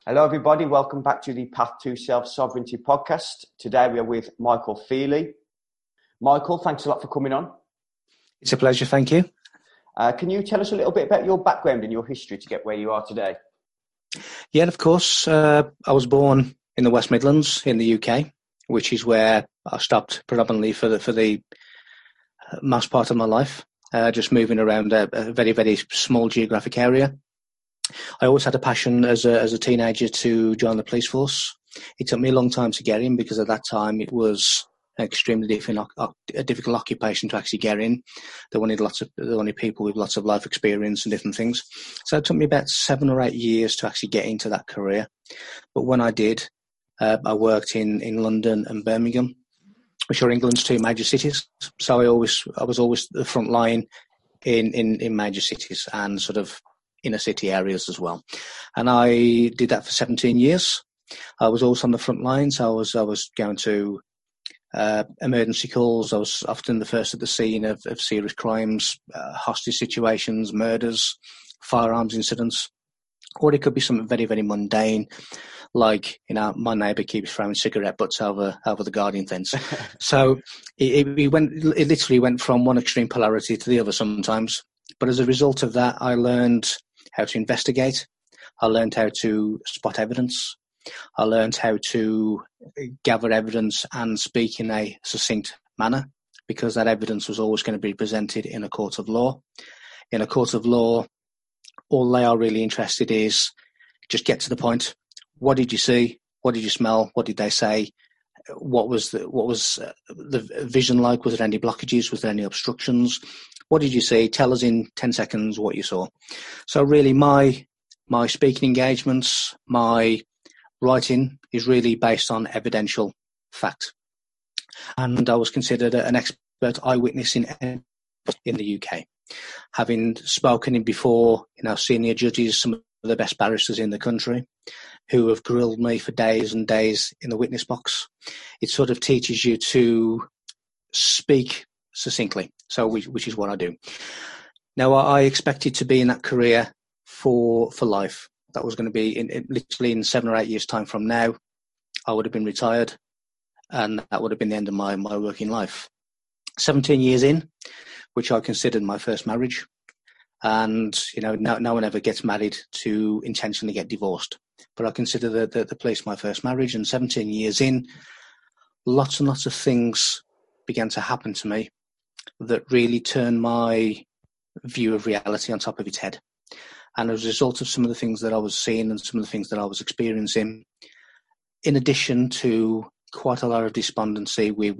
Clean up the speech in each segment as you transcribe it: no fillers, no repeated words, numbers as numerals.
Hello, everybody. Welcome back to the Path to Self-Sovereignty podcast. Today we are with Michael Feely. Michael, thanks a lot for coming on. It's a pleasure, thank you. Can you tell us a little bit about your background and your history to get where you are today? Yeah, of course. I was born in the West Midlands in the UK, which is where I stopped predominantly for the most part of my life, just moving around a very, very small geographic area. I always had a passion as a teenager to join the police force. It took me a long time to get in because at that time it was an extremely difficult occupation to actually get in. They wanted people with lots of life experience and different things. So it took me about 7 or 8 years to actually get into that career. But when I did, I worked in London and Birmingham, which are England's 2 major cities. So I was always the front line in major cities and sort of inner city areas as well. And I did that for 17 years. I was also on the front lines. I was going to emergency calls. I was often the first at the scene of serious crimes, hostage situations, murders, firearms incidents, or it could be something very, very mundane, like, my neighbour keeps throwing cigarette butts over the garden fence. So it literally went from one extreme polarity to the other sometimes. But as a result of that, I learned how to investigate. I learned how to spot evidence. I learned how to gather evidence and speak in a succinct manner, because that evidence was always going to be presented in a court of law. In a court of law, all they are really interested is just get to the point. What did you see? What did you smell? What did they say? What was the vision like? Was there any blockages? Was there any obstructions? What did you see? Tell us in 10 seconds what you saw. So really my speaking engagements, my writing is really based on evidential fact. And I was considered an expert eyewitness in the UK. Having spoken in before, senior judges, some of the best barristers in the country, who have grilled me for days and days in the witness box. It sort of teaches you to speak succinctly, which is what I do. Now, I expected to be in that career for life. That was going to be literally in 7 or 8 years' time from now. I would have been retired, and that would have been the end of my working life. 17 years in, which I considered my first marriage. And, no one ever gets married to intentionally get divorced. But I consider the police my first marriage, and 17 years in, lots and lots of things began to happen to me that really turned my view of reality on top of its head. And as a result of some of the things that I was seeing and some of the things that I was experiencing, in addition to quite a lot of despondency with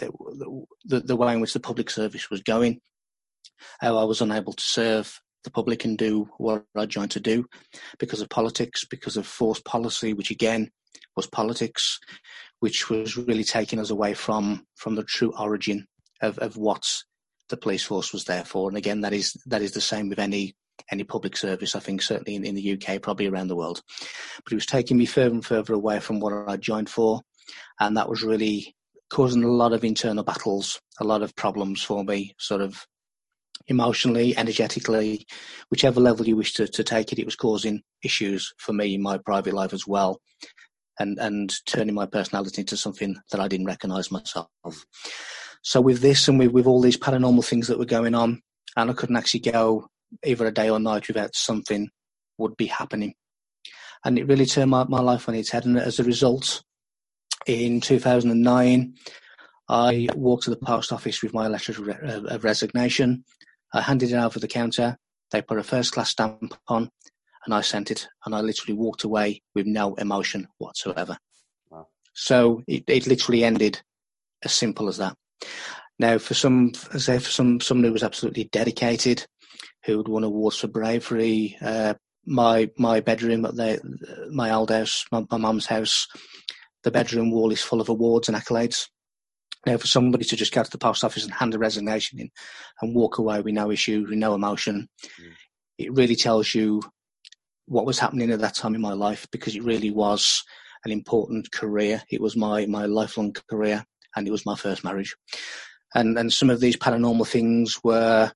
the way in which the public service was going, how I was unable to serve the public and do what I joined to do because of politics, because of forced policy, which again was politics, which was really taking us away from the true origin of what the police force was there for. And again, that is the same with any public service, I think, certainly in the UK, probably around the world. But it was taking me further and further away from what I joined for, and that was really causing a lot of internal battles, a lot of problems for me, sort of emotionally, energetically, whichever level you wish to take it. It was causing issues for me in my private life as well, and turning my personality into something that I didn't recognise myself. So with this and with all these paranormal things that were going on, and I couldn't actually go either a day or night without something would be happening. And it really turned my life on its head. And as a result, in 2009, I walked to the post office with my letter of resignation. I handed it over the counter. They put a first-class stamp on, and I sent it. And I literally walked away with no emotion whatsoever. Wow. So it literally ended as simple as that. Now, for someone who was absolutely dedicated, who had won awards for bravery, my bedroom at my old house, my mum's house, the bedroom wall is full of awards and accolades. Now, for somebody to just go to the post office and hand a resignation in and walk away with no issue, with no emotion, it really tells you what was happening at that time in my life, because it really was an important career. It was my lifelong career, and it was my first marriage. And some of these paranormal things were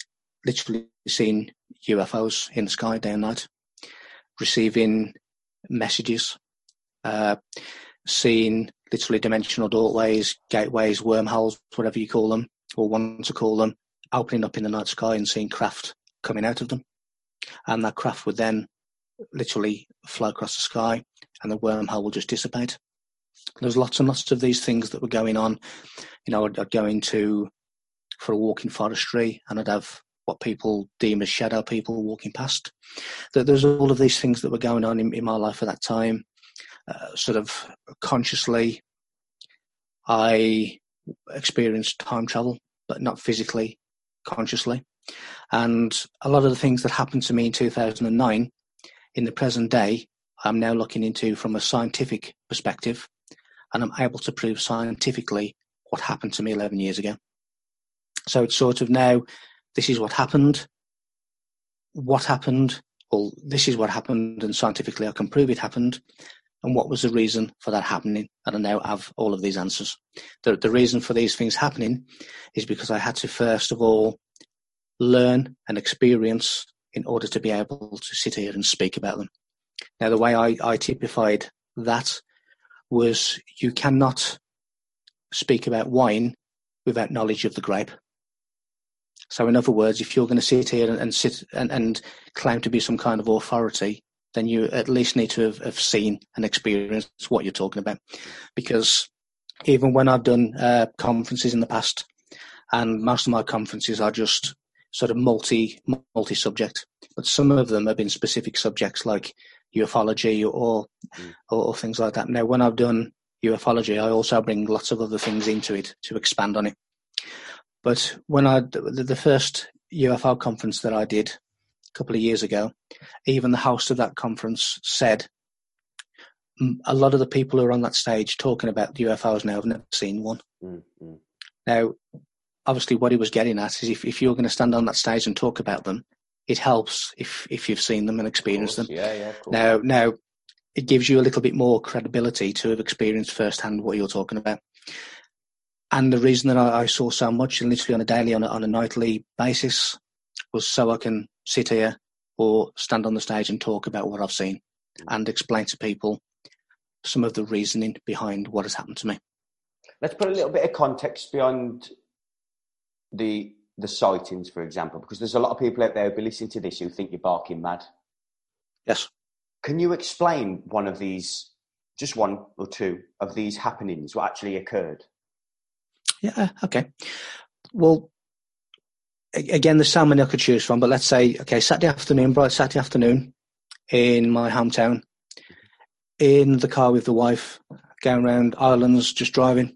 literally seeing UFOs in the sky day and night, receiving messages, seeing literally dimensional doorways, gateways, wormholes, whatever you call them, or want to call them, opening up in the night sky and seeing craft coming out of them. And that craft would then literally fly across the sky and the wormhole will just dissipate. There's lots and lots of these things that were going on. You know, I'd go for a walk in forestry and I'd have what people deem as shadow people walking past. There's all of these things that were going on in my life at that time. Sort of consciously, I experienced time travel, but not physically, consciously. And a lot of the things that happened to me in 2009, in the present day, I'm now looking into from a scientific perspective, and I'm able to prove scientifically what happened to me 11 years ago. So it's sort of now, this is what happened, well, this is what happened, and scientifically I can prove it happened, and what was the reason for that happening, and I now have all of these answers. The reason for these things happening is because I had to first of all learn and experience in order to be able to sit here and speak about them. Now, the way I typified that was you cannot speak about wine without knowledge of the grape. So in other words, if you're going to sit here and claim to be some kind of authority, then you at least need to have seen and experienced what you're talking about. Because even when I've done conferences in the past, and most of my conferences are just sort of multi-subject, but some of them have been specific subjects like ufology or things like that. Now, when I've done ufology, I also bring lots of other things into it to expand on it. But when the first UFO conference that I did a couple of years ago, even the host of that conference said, a lot of the people who are on that stage talking about UFOs now have never seen one. Mm-hmm. Now, obviously what he was getting at is if you're going to stand on that stage and talk about them, it helps if you've seen them and experienced them. Yeah, cool. Now, it gives you a little bit more credibility to have experienced firsthand what you're talking about. And the reason that I saw so much, and literally on a daily, on a nightly basis, was so I can sit here or stand on the stage and talk about what I've seen and explain to people some of the reasoning behind what has happened to me. Let's put a little bit of context beyond the sightings, for example, because there's a lot of people out there who'll be listening to this who think you're barking mad. Yes. Can you explain one of these, just one or two of these happenings, what actually occurred? Yeah, okay. Well, again, there's so many I could choose from, but let's say, okay, bright Saturday afternoon in my hometown, in the car with the wife, going around islands, just driving,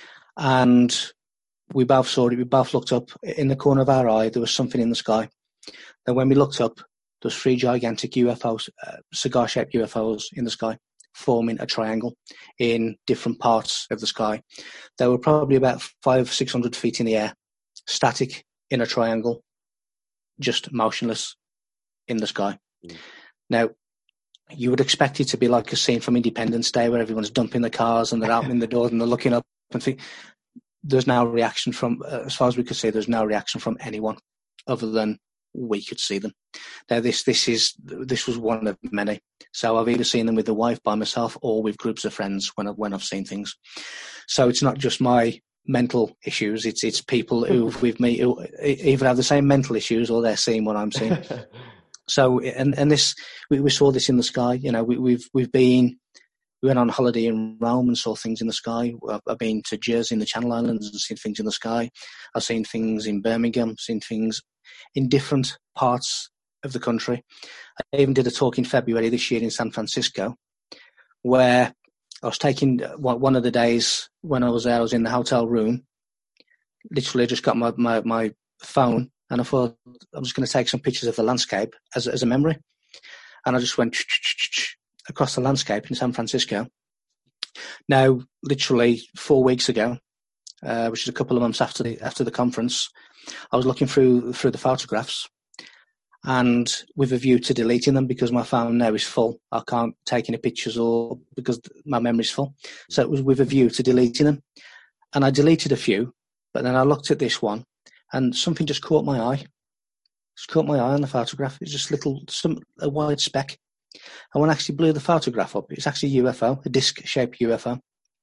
and we both saw it. We both looked up. In the corner of our eye, there was something in the sky. And when we looked up, there was 3 gigantic UFOs, cigar-shaped UFOs in the sky, forming a triangle in different parts of the sky. They were probably about 500-600 feet in the air, static in a triangle, just motionless in the sky. Mm. Now, you would expect it to be like a scene from Independence Day where everyone's dumping the cars and they're opening the doors and they're looking up and think. There's no reaction from, as far as we could see, there's no reaction from anyone other than we could see them. Now, this was one of many. So I've either seen them with the wife, by myself, or with groups of friends when I've seen things. So it's not just my mental issues; it's people who with me who either have the same mental issues or they're seeing what I'm seeing. So and this we saw this in the sky. You know, we went on holiday in Rome and saw things in the sky. I've been to Jersey in the Channel Islands and seen things in the sky. I've seen things in Birmingham, seen things in different parts of the country. I even did a talk in February this year in San Francisco where I was taking one of the days when I was there, I was in the hotel room, literally just got my phone and I thought I was going to take some pictures of the landscape as a memory. And I just went across the landscape in San Francisco. Now, literally 4 weeks ago, which is a couple of months after the conference, I was looking through the photographs and with a view to deleting them because my phone now is full. I can't take any pictures or because my memory's full. So it was with a view to deleting them. And I deleted a few, but then I looked at this one and something just caught my eye. Just caught my eye on the photograph. It's just a white speck. And when I actually blew the photograph up, it's actually a UFO, a disc-shaped UFO.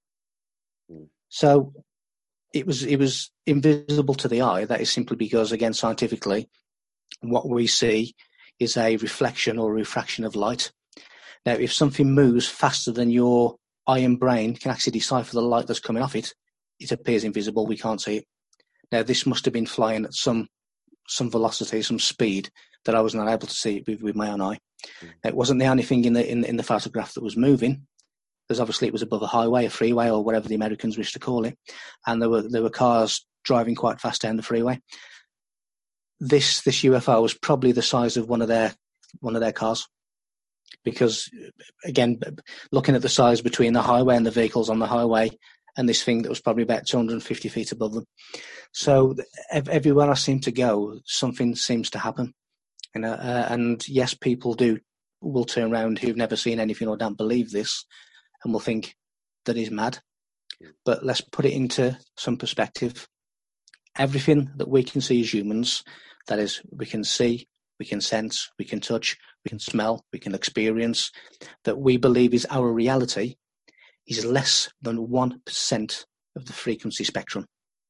So it was invisible to the eye. That is simply because, again, scientifically, what we see is a reflection or refraction of light. Now, if something moves faster than your eye and brain can actually decipher the light that's coming off it, it appears invisible. We can't see it. Now, this must have been flying at some velocity, some speed that I was not able to see with my own eye. It wasn't the only thing in the photograph that was moving. There's obviously, it was above a highway, a freeway, or whatever the Americans wish to call it, and there were cars driving quite fast down the freeway. This UFO was probably the size of one of their cars, because again, looking at the size between the highway and the vehicles on the highway, and this thing that was probably about 250 feet above them. So everywhere I seem to go, something seems to happen. And yes, people will turn around who've never seen anything or don't believe this, and will think that he's mad. But let's put it into some perspective. Everything that we can see as humans, that is, we can see, we can sense, we can touch, we can smell, we can experience, that we believe is our reality, is less than 1% of the frequency spectrum.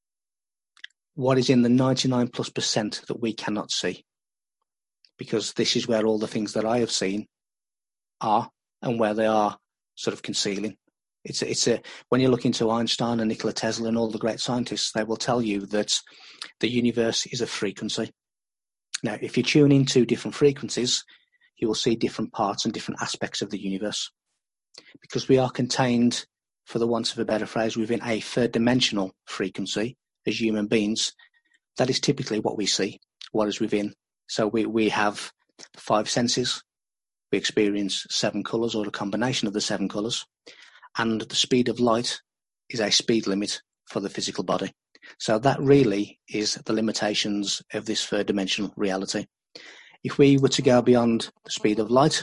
What is in the 99+% that we cannot see? Because this is where all the things that I have seen are, and where they are sort of concealing. It's when you look into Einstein and Nikola Tesla and all the great scientists, they will tell you that the universe is a frequency. Now, if you tune into different frequencies, you will see different parts and different aspects of the universe. Because we are contained, for the want of a better phrase, within a third dimensional frequency as human beings, that is typically what we see, what is within. So we have 5 senses. We experience 7 colours, or a combination of the 7 colours. And the speed of light is a speed limit for the physical body. So that really is the limitations of this third dimensional reality. If we were to go beyond the speed of light,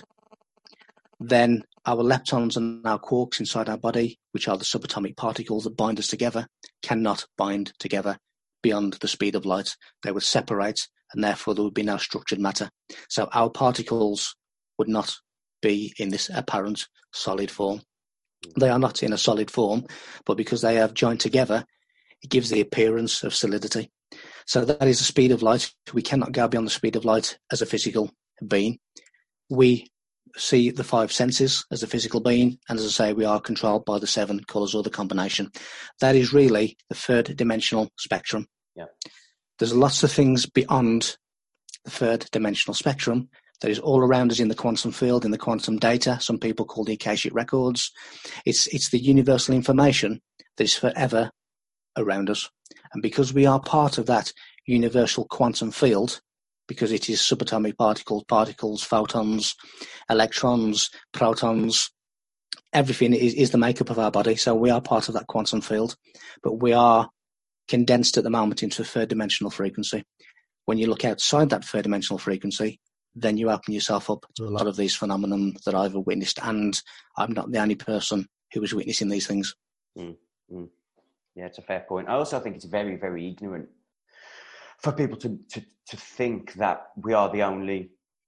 then our leptons and our quarks inside our body, which are the subatomic particles that bind us together, cannot bind together beyond the speed of light. They would separate, and therefore there would be no structured matter. So our particles would not be in this apparent solid form. They are not in a solid form, but because they have joined together, it gives the appearance of solidity. So that is the speed of light. We cannot go beyond the speed of light as a physical being. We see the 5 senses as a physical being, and as I say, we are controlled by the 7 colours, or the combination. That is really the third dimensional spectrum. Yeah. There's lots of things beyond the third dimensional spectrum that is all around us in the quantum field, in the quantum data. Some people call the Akashic records. It's the universal information that is forever around us. And because we are part of that universal quantum field, because it is subatomic particles, photons, electrons, protons, everything is the makeup of our body. So we are part of that quantum field, but we are condensed at the moment into a third dimensional frequency. When you look outside that third dimensional frequency, then you open yourself up to a lot of these phenomena that I've witnessed, and I'm not the only person who is witnessing these things. Yeah, it's a fair point. I also think it's very, very ignorant for people to think that we are the only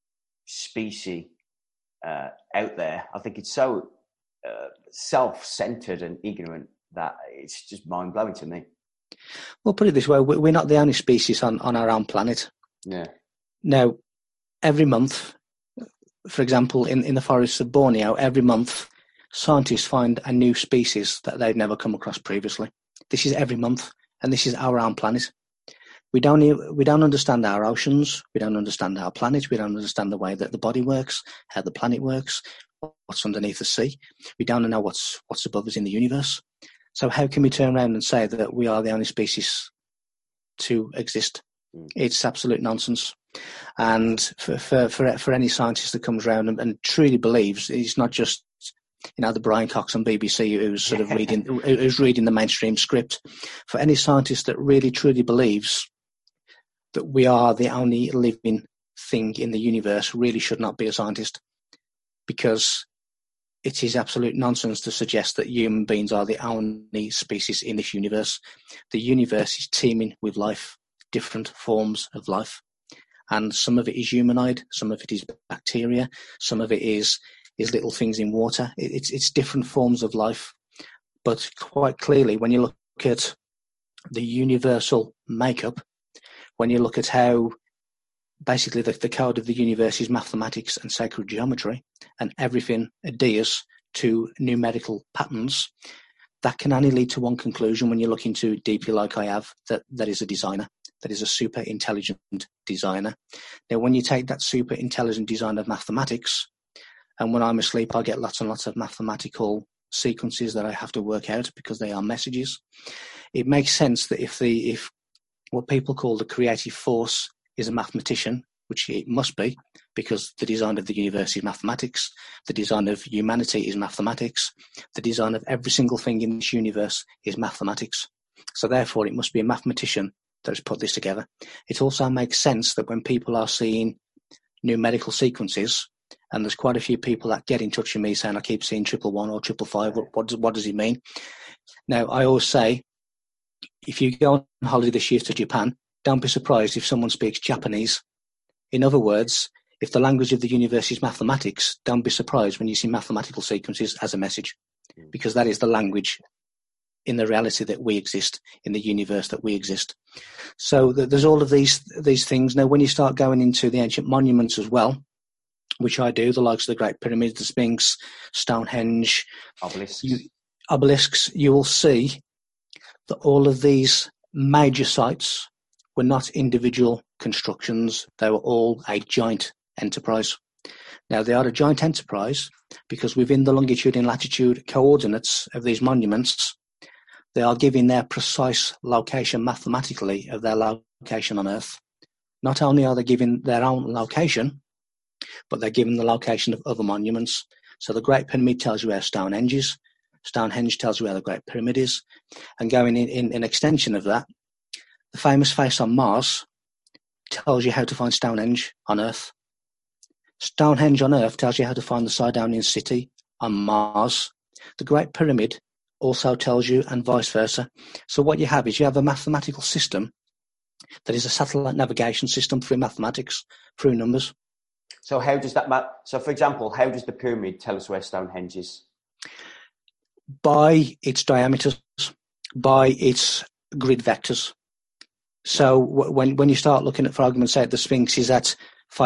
species out there. I think it's so self-centered and ignorant that it's just mind-blowing to me. Well, put it this way, we're not the only species on our own planet. Yeah. Now, every month, for example, in the forests of Borneo, every month, scientists find a new species that they've never come across previously. This is every month, and this is our own planet. We don't understand our oceans. We don't understand our planet. We don't understand the way that the body works, how the planet works, what's underneath the sea. We don't know what's above us in the universe. So how can we turn around and say that we are the only species to exist? It's absolute nonsense. And for any scientist that comes around and truly believes, it's not just the Brian Cox on BBC who's sort of reading the mainstream script. For any scientist that really truly believes that we are the only living thing in the universe, really should not be a scientist, because it is absolute nonsense to suggest that human beings are the only species in this universe. The universe is teeming with life, different forms of life. And some of it is humanoid, some of it is bacteria, some of it is little things in water. It's different forms of life. But quite clearly, when you look at the universal makeup, when you look at how basically the code of the universe is mathematics and sacred geometry, and everything adheres to numerical patterns, that can only lead to one conclusion when you look into it deeply like I have, that is a designer, that is a super intelligent designer. Now, when you take that super intelligent design of mathematics, and when I'm asleep, I get lots and lots of mathematical sequences that I have to work out because they are messages. It makes sense that if what people call the creative force is a mathematician, which it must be, because the design of the universe is mathematics, the design of humanity is mathematics, the design of every single thing in this universe is mathematics. So therefore, it must be a mathematician that has put this together. It also makes sense that when people are seeing numerical sequences, and there's quite a few people that get in touch with me saying, I keep seeing 111 or 555, what does it mean? Now, I always say, if you go on holiday this year to Japan, don't be surprised if someone speaks Japanese. In other words, if the language of the universe is mathematics, don't be surprised when you see mathematical sequences as a message, because that is the language in the reality that we exist, in the universe that we exist. So there's all of these things. Now, when you start going into the ancient monuments as well, which I do, the likes of the Great Pyramids, the Sphinx, Stonehenge, obelisks, you will see that all of these major sites were not individual constructions. They were all a giant enterprise. Now, they are a giant enterprise because within the longitude and latitude coordinates of these monuments, they are giving their precise location mathematically of their location on Earth. Not only are they giving their own location, but they're giving the location of other monuments. So the Great Pyramid tells you where Stonehenge is. Stonehenge tells you where the Great Pyramid is. And going in an extension of that, the famous face on Mars tells you how to find Stonehenge on Earth. Stonehenge on Earth tells you how to find the Sidonian city on Mars. The Great Pyramid also tells you, and vice versa. So what you have is you have a mathematical system that is a satellite navigation system through mathematics, through numbers. So how does that matter? So, for example, how does the pyramid tell us where Stonehenge is? By its diameters, by its grid vectors. So when you start looking at, for argument's sake, the Sphinx is at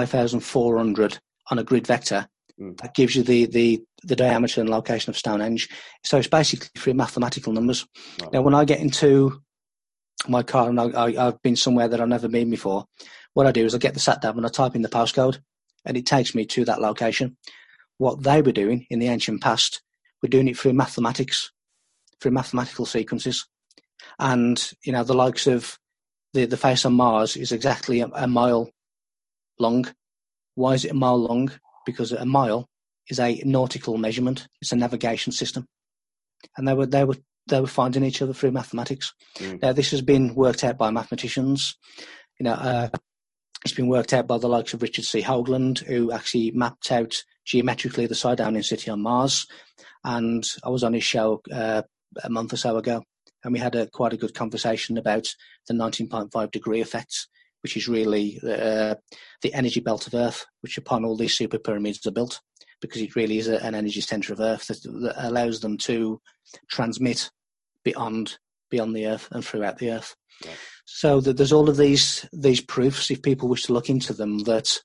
5,400 on a grid vector, that gives you the diameter and location of Stonehenge. So it's basically through mathematical numbers. Right. Now, when I get into my car and I've been somewhere that I've never been before, what I do is I get the sat nav and I type in the postcode, and it takes me to that location. What they were doing in the ancient past, were doing it through mathematics, through mathematical sequences. And, you know, the likes of the face on Mars is exactly a mile long. Why is it a mile long? Because a mile is a nautical measurement. It's a navigation system. And they were finding each other through mathematics. Now, this has been worked out by mathematicians. You know, it's been worked out by the likes of Richard C. Hoagland, who actually mapped out geometrically the Sidonian city on Mars. And I was on his show a month or so ago, and we had quite a good conversation about the 19.5 degree effect, which is really the energy belt of Earth, which upon all these super pyramids are built, because it really is an energy centre of Earth that allows them to transmit beyond the Earth and throughout the Earth. Yeah. So there's all of these proofs, if people wish to look into them, that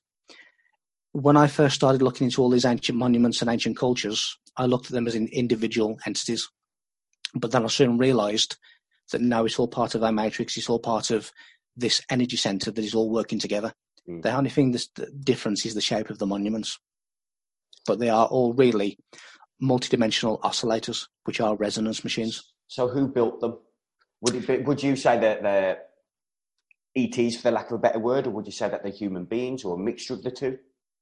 when I first started looking into all these ancient monuments and ancient cultures, I looked at them as individual entities. But then I soon realised that no, it's all part of our matrix, it's all part of this energy centre that is all working together. The only thing that's the difference is the shape of the monuments. But they are all really multidimensional oscillators, which are resonance machines. So who built them? Would you say that they're ETs, for the lack of a better word, or would you say that they're human beings, or a mixture of the two?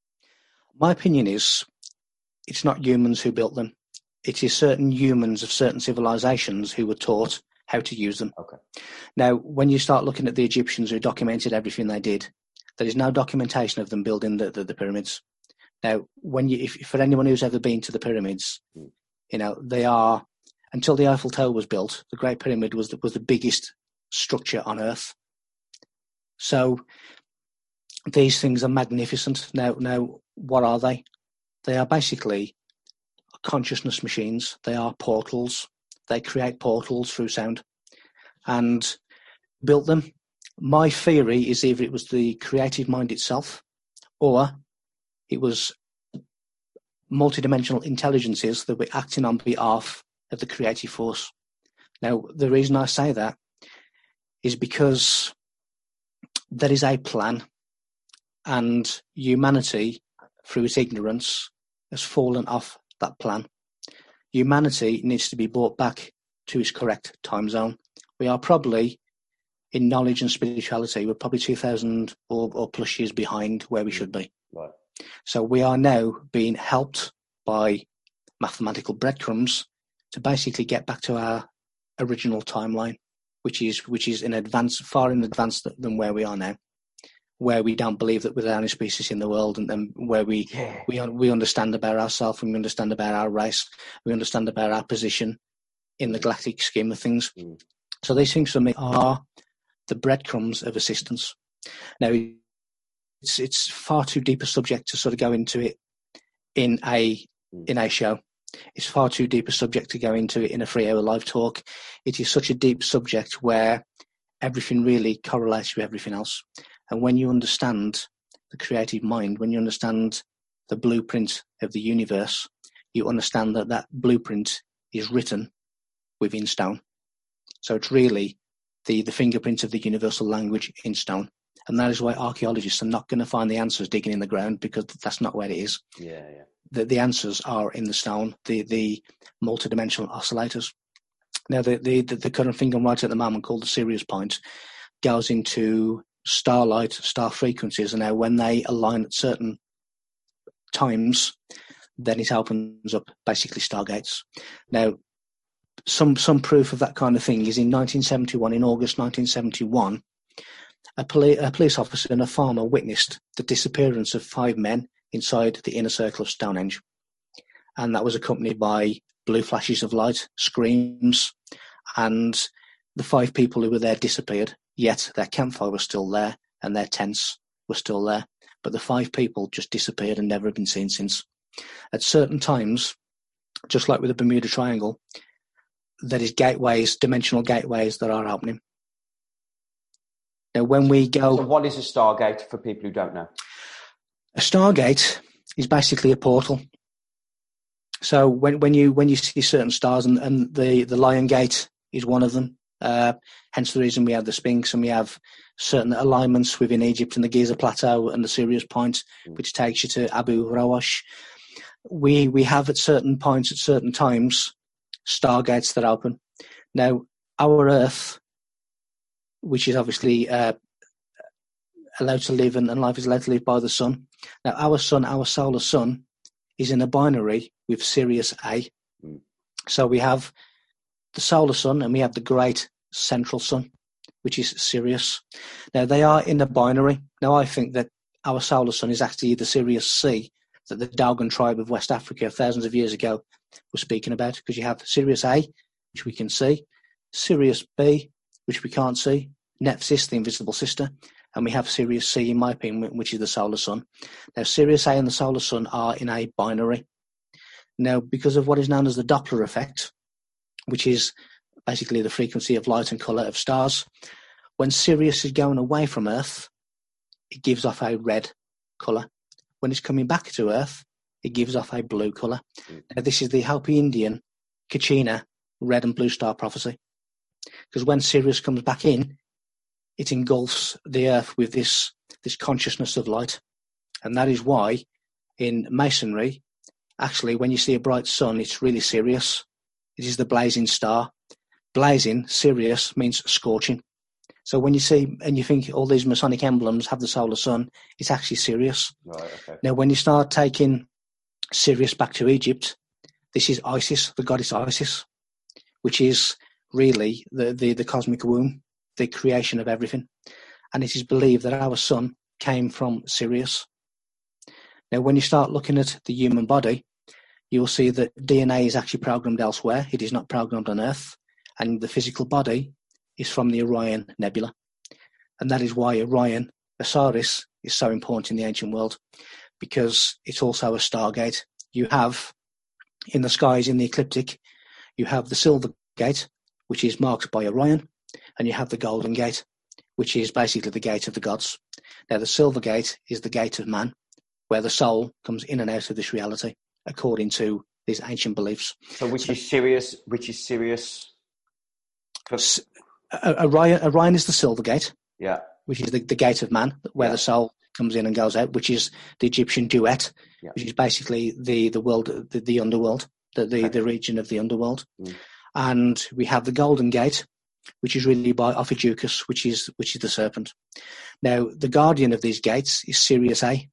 My opinion is it's not humans who built them. It is certain humans of certain civilizations who were taught how to use them. Okay. Now, when you start looking at the Egyptians who documented everything they did, there is no documentation of them building the pyramids. Now, if for anyone who's ever been to the pyramids, you know, they are, until the Eiffel Tower was built, the Great Pyramid was the biggest structure on Earth. So these things are magnificent. Now, what are they? They are basically consciousness machines. They are portals. They create portals through sound, and built them. My theory is either it was the creative mind itself, or it was multidimensional intelligences that were acting on behalf of the creative force. Now, the reason I say that is because there is a plan, and humanity, through its ignorance, has fallen off that plan. Humanity needs to be brought back to its correct time zone. We are probably, in knowledge and spirituality, we're probably 2,000 or plus years behind where we should be. Right. So we are now being helped by mathematical breadcrumbs to basically get back to our original timeline, which is in advance, far in advance than where we are now, where we don't believe that we're the only species in the world, and where we understand about ourselves, and we understand about our race, we understand about our position in the galactic scheme of things. So these things for me are the breadcrumbs of assistance. Now, it's far too deep a subject to sort of go into it in a show. It's far too deep a subject to go into it in a 3-hour live talk. It is such a deep subject where everything really correlates with everything else. And when you understand the creative mind, when you understand the blueprint of the universe, you understand that blueprint is written within stone. So it's really the fingerprint of the universal language in stone. And that is why archaeologists are not going to find the answers digging in the ground, because that's not where it is. Yeah. The answers are in the stone, the multidimensional oscillators. Now, the current thing I'm writing at the moment, called the Sirius Point, goes into starlight, star frequencies, and now when they align at certain times, then it opens up basically stargates. Now, some proof of that kind of thing is in 1971, in August 1971, a police officer and a farmer witnessed the disappearance of 5 men inside the inner circle of Stonehenge. And that was accompanied by blue flashes of light, screams, and the 5 people who were there disappeared, yet their campfire was still there and their tents were still there. But the 5 people just disappeared and never been seen since. At certain times, just like with the Bermuda Triangle, there is gateways, dimensional gateways that are opening. Now, when we go... So what is a stargate for people who don't know? A stargate is basically a portal. So when you see certain stars, and the Lion Gate is one of them, hence the reason we have the Sphinx, and we have certain alignments within Egypt and the Giza Plateau and the Sirius Point, which takes you to Abu Rawash. We have at certain points, at certain times, stargates that open. Now, our Earth, which is obviously allowed to live, and life is allowed to live by the sun. Now, our sun, our solar sun, is in a binary with Sirius A. So we have the solar sun, and we have the great central sun, which is Sirius. Now, they are in a binary. Now, I think that our solar sun is actually the Sirius C that the Dogon tribe of West Africa thousands of years ago was speaking about, because you have Sirius A, which we can see, Sirius B, which we can't see, Nephthys, the invisible sister, and we have Sirius C, in my opinion, which is the solar sun. Now, Sirius A and the solar sun are in a binary. Now, because of what is known as the Doppler effect, which is basically the frequency of light and colour of stars, when Sirius is going away from Earth, it gives off a red colour. When it's coming back to Earth, it gives off a blue colour. Now, this is the Hopi Indian Kachina red and blue star prophecy. Because when Sirius comes back in, it engulfs the Earth with this consciousness of light. And that is why in Masonry, actually, when you see a bright sun, it's really Sirius. It is the blazing star. Blazing, Sirius, means scorching. So when you see and you think all these Masonic emblems have the solar sun, it's actually Sirius. Right, okay. Now, when you start taking Sirius back to Egypt, this is Isis, the goddess Isis, which is really the cosmic womb, the creation of everything. And it is believed that our sun came from Sirius. Now, when you start looking at the human body, you'll see that DNA is actually programmed elsewhere. It is not programmed on Earth. And the physical body is from the Orion Nebula. And that is why Orion Osiris is so important in the ancient world because it's also a stargate. You have in the skies, in the ecliptic, you have the Silver Gate, which is marked by Orion, and you have the Golden Gate, which is basically the gate of the gods. Now, the Silver Gate is the gate of man, where the soul comes in and out of this reality, according to these ancient beliefs. So, which is Sirius? Which is Sirius? Orion is the Silver Gate, yeah, which is the gate of man, where the soul comes in and goes out, which is the Egyptian duet, which is basically the world, the underworld, the region of the underworld. And we have the Golden Gate, which is really by Ophiuchus, which is the serpent. Now, the guardian of these gates is Sirius A.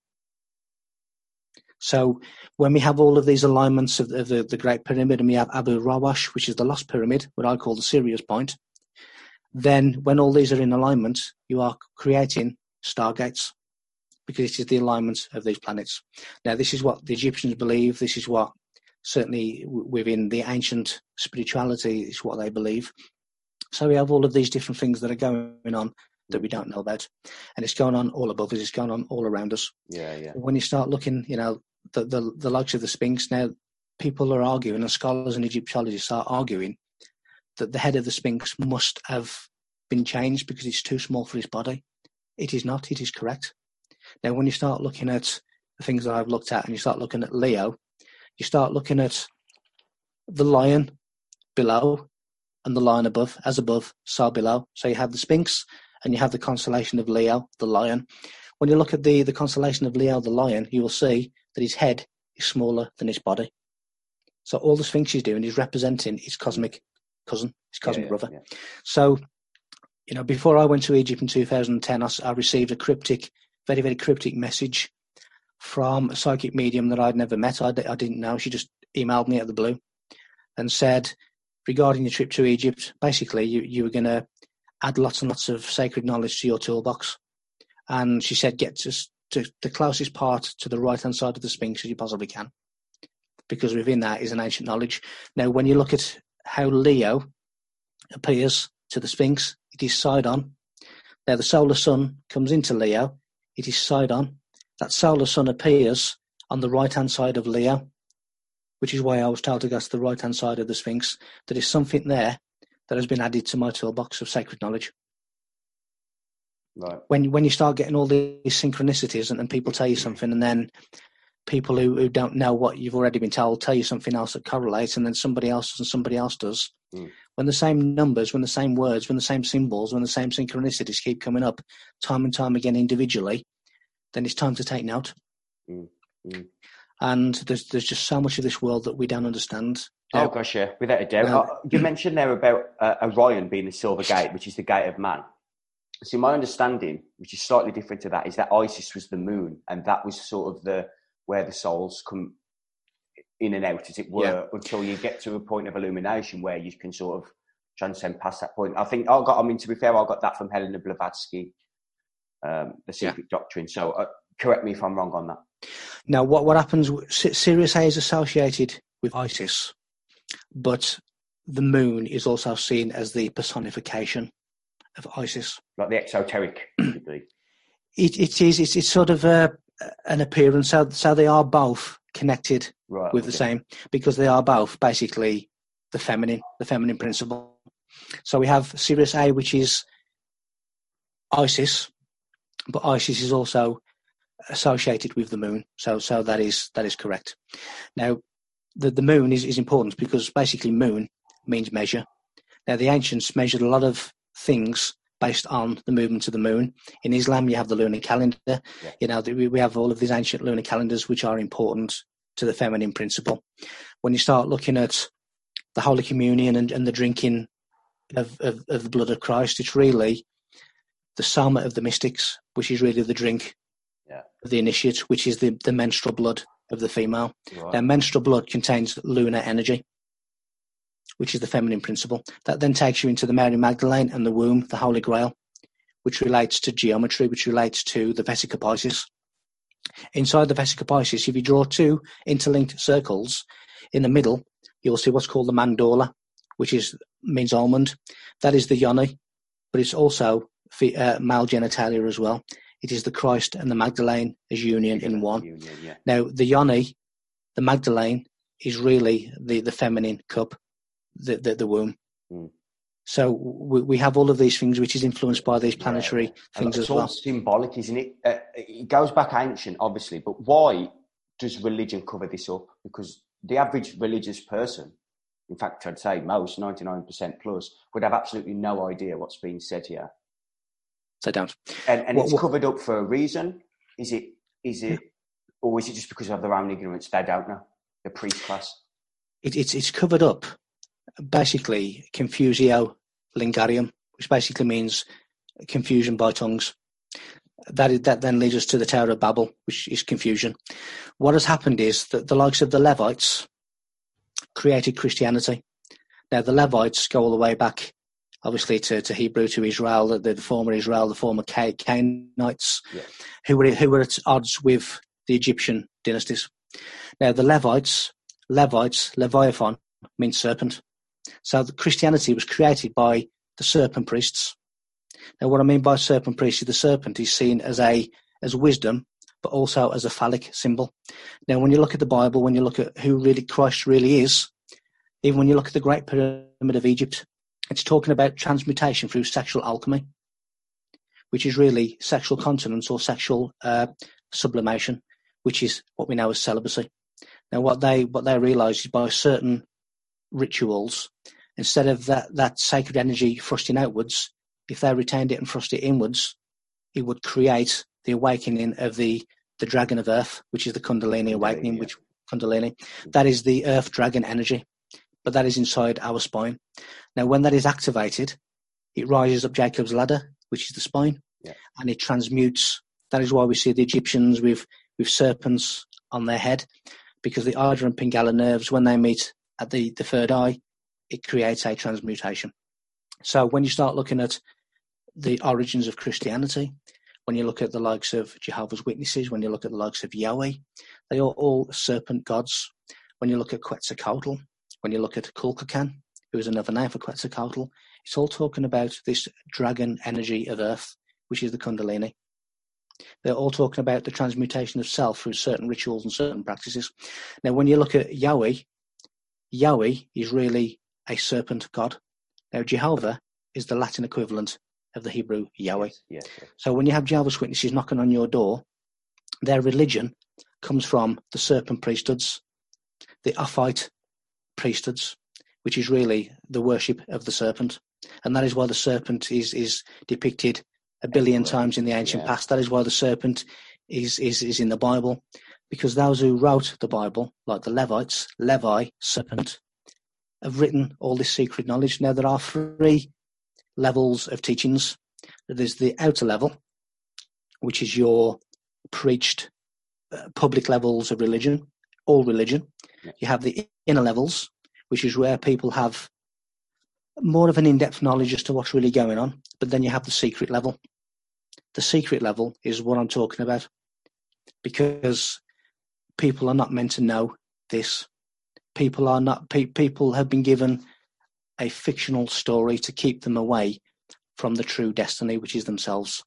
So when we have all of these alignments of the Great Pyramid, and we have Abu Rawash, which is the lost pyramid, what I call the Sirius point, then when all these are in alignment, you are creating stargates, because it is the alignment of these planets. Now, this is what the Egyptians believe. This is what, certainly within the ancient spirituality, is what they believe. So we have all of these different things that are going on that we don't know about. And it's going on all above us. It's going on all around us. Yeah. When you start looking, the likes of the Sphinx, now people are arguing, and scholars and Egyptologists are arguing, that the head of the Sphinx must have been changed because it's too small for his body. It is not. It is correct. Now, when you start looking at the things that I've looked at, and you start looking at Leo, you start looking at the lion below and the lion above. As above, so below. So you have the Sphinx and you have the constellation of Leo, the lion. When you look at the constellation of Leo, the lion, you will see that his head is smaller than his body. So all the Sphinx is doing is representing his cosmic cousin, his cosmic brother. Yeah. So, before I went to Egypt in 2010, I received a cryptic, very, very cryptic message from a psychic medium that I'd never met. I didn't know. She just emailed me out of the blue and said, regarding your trip to Egypt, basically you were going to add lots and lots of sacred knowledge to your toolbox. And she said, get to the closest part to the right-hand side of the Sphinx as you possibly can, because within that is an ancient knowledge. Now, when you look at how Leo appears to the Sphinx, it is side on. Now, the solar sun comes into Leo. It is side on. That solar sun appears on the right-hand side of Leo, which is why I was told to go to the right-hand side of the Sphinx. There is something there that has been added to my toolbox of sacred knowledge. Right. When you start getting all these synchronicities and people tell you something, and then people who don't know what you've already been told tell you something else that correlates, and then somebody else does. When the same numbers, when the same words, when the same symbols, when the same synchronicities keep coming up time and time again individually, then it's time to take note. And there's just so much of this world that we don't understand. Oh gosh, yeah, without a doubt. You mentioned there about Orion being the Silver Gate, which is the gate of man. So my understanding, which is slightly different to that, is that Isis was the moon, and that was sort of where the souls come in and out, as it were, until you get to a point of illumination where you can sort of transcend past that point. I think to be fair, I got that from Helena Blavatsky, the Secret Doctrine. So correct me if I'm wrong on that. Now, what happens? Sirius A is associated with Isis, but the moon is also seen as the personification of Isis, like the exoteric. It is. It's sort of an appearance. So they are both connected with the same, because they are both basically the feminine principle. So we have Sirius A, which is Isis, but Isis is also associated with the moon. So that is correct. Now, the moon is important because basically moon means measure. Now, the ancients measured a lot of things based on the movement of the moon. In Islam, you have the lunar calendar. Yeah. We have all of these ancient lunar calendars, which are important to the feminine principle. When you start looking at the Holy Communion and the drinking of the blood of Christ, it's really the soma of the mystics, which is really the drink of the initiate, which is the menstrual blood of the female. Right. Now, menstrual blood contains lunar energy, which is the feminine principle. That then takes you into the Mary Magdalene and the womb, the Holy Grail, which relates to geometry, which relates to the Vesica Piscis. Inside the Vesica Piscis, if you draw two interlinked circles, in the middle, you'll see what's called the mandorla, which means almond. That is the yoni, but it's also male genitalia as well. It is the Christ and the Magdalene as union in one. Union, yeah. Now, the Yoni, the Magdalene, is really the feminine cup, the womb. Mm. So we have all of these things which is influenced by these planetary things as well. It's all symbolic, isn't it? It goes back ancient, obviously, but why does religion cover this up? Because the average religious person, in fact, I'd say most, 99% plus, would have absolutely no idea what's being said here. They don't. And it's covered up for a reason. Is it, or is it just because of their own ignorance? They don't know. The priest class. It's covered up. Basically, confusio lingarium, which basically means confusion by tongues. That then leads us to the Tower of Babel, which is confusion. What has happened is that the likes of the Levites created Christianity. Now, the Levites go all the way back, obviously, to Hebrew, to Israel, the former Israel, the former Canaanites, who were at odds with the Egyptian dynasties. Now, the Levites, Leviathan, means serpent. So the Christianity was created by the serpent priests. Now, what I mean by serpent priest is the serpent is seen as wisdom, but also as a phallic symbol. Now, when you look at the Bible, when you look at who really Christ really is, even when you look at the Great Pyramid of Egypt, it's talking about transmutation through sexual alchemy, which is really sexual continence or sexual sublimation, which is what we know as celibacy. Now, what they realise is by certain rituals, instead of that sacred energy thrusting outwards, if they retained it and thrust it inwards, it would create the awakening of the dragon of earth, which is the Kundalini awakening, which Kundalini, that is the earth dragon energy, but that is inside our spine. Now, when that is activated, it rises up Jacob's ladder, which is the spine, and it transmutes. That is why we see the Egyptians with serpents on their head, because the Ida and Pingala nerves, when they meet at the third eye, it creates a transmutation. So when you start looking at the origins of Christianity, when you look at the likes of Jehovah's Witnesses, when you look at the likes of Yahweh, they are all serpent gods. When you look at Quetzalcoatl, when you look at Kukulkan, who is another name for Quetzalcoatl, it's all talking about this dragon energy of earth, which is the Kundalini. They're all talking about the transmutation of self through certain rituals and certain practices. Now, when you look at Yahweh, Yahweh is really a serpent god. Now, Jehovah is the Latin equivalent of the Hebrew Yahweh. Yes. So when you have Jehovah's Witnesses knocking on your door, their religion comes from the serpent priesthoods, the Ophite priesthoods, which is really the worship of the serpent. And that is why the serpent is depicted a billion times in the ancient past. That is why the serpent is in the Bible, because those who wrote the Bible, like the Levites, Levi, serpent, have written all this secret knowledge. Now, there are 3 levels of teachings. There's the outer level, which is your preached public levels of religion, all religion. You have the inner levels, which is where people have more of an in-depth knowledge as to what's really going on. But then you have the secret level. The secret level is what I'm talking about, because people are not meant to know this. People have been given a fictional story to keep them away from the true destiny, which is themselves.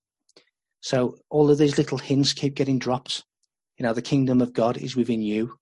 So all of these little hints keep getting dropped. The kingdom of God is within you.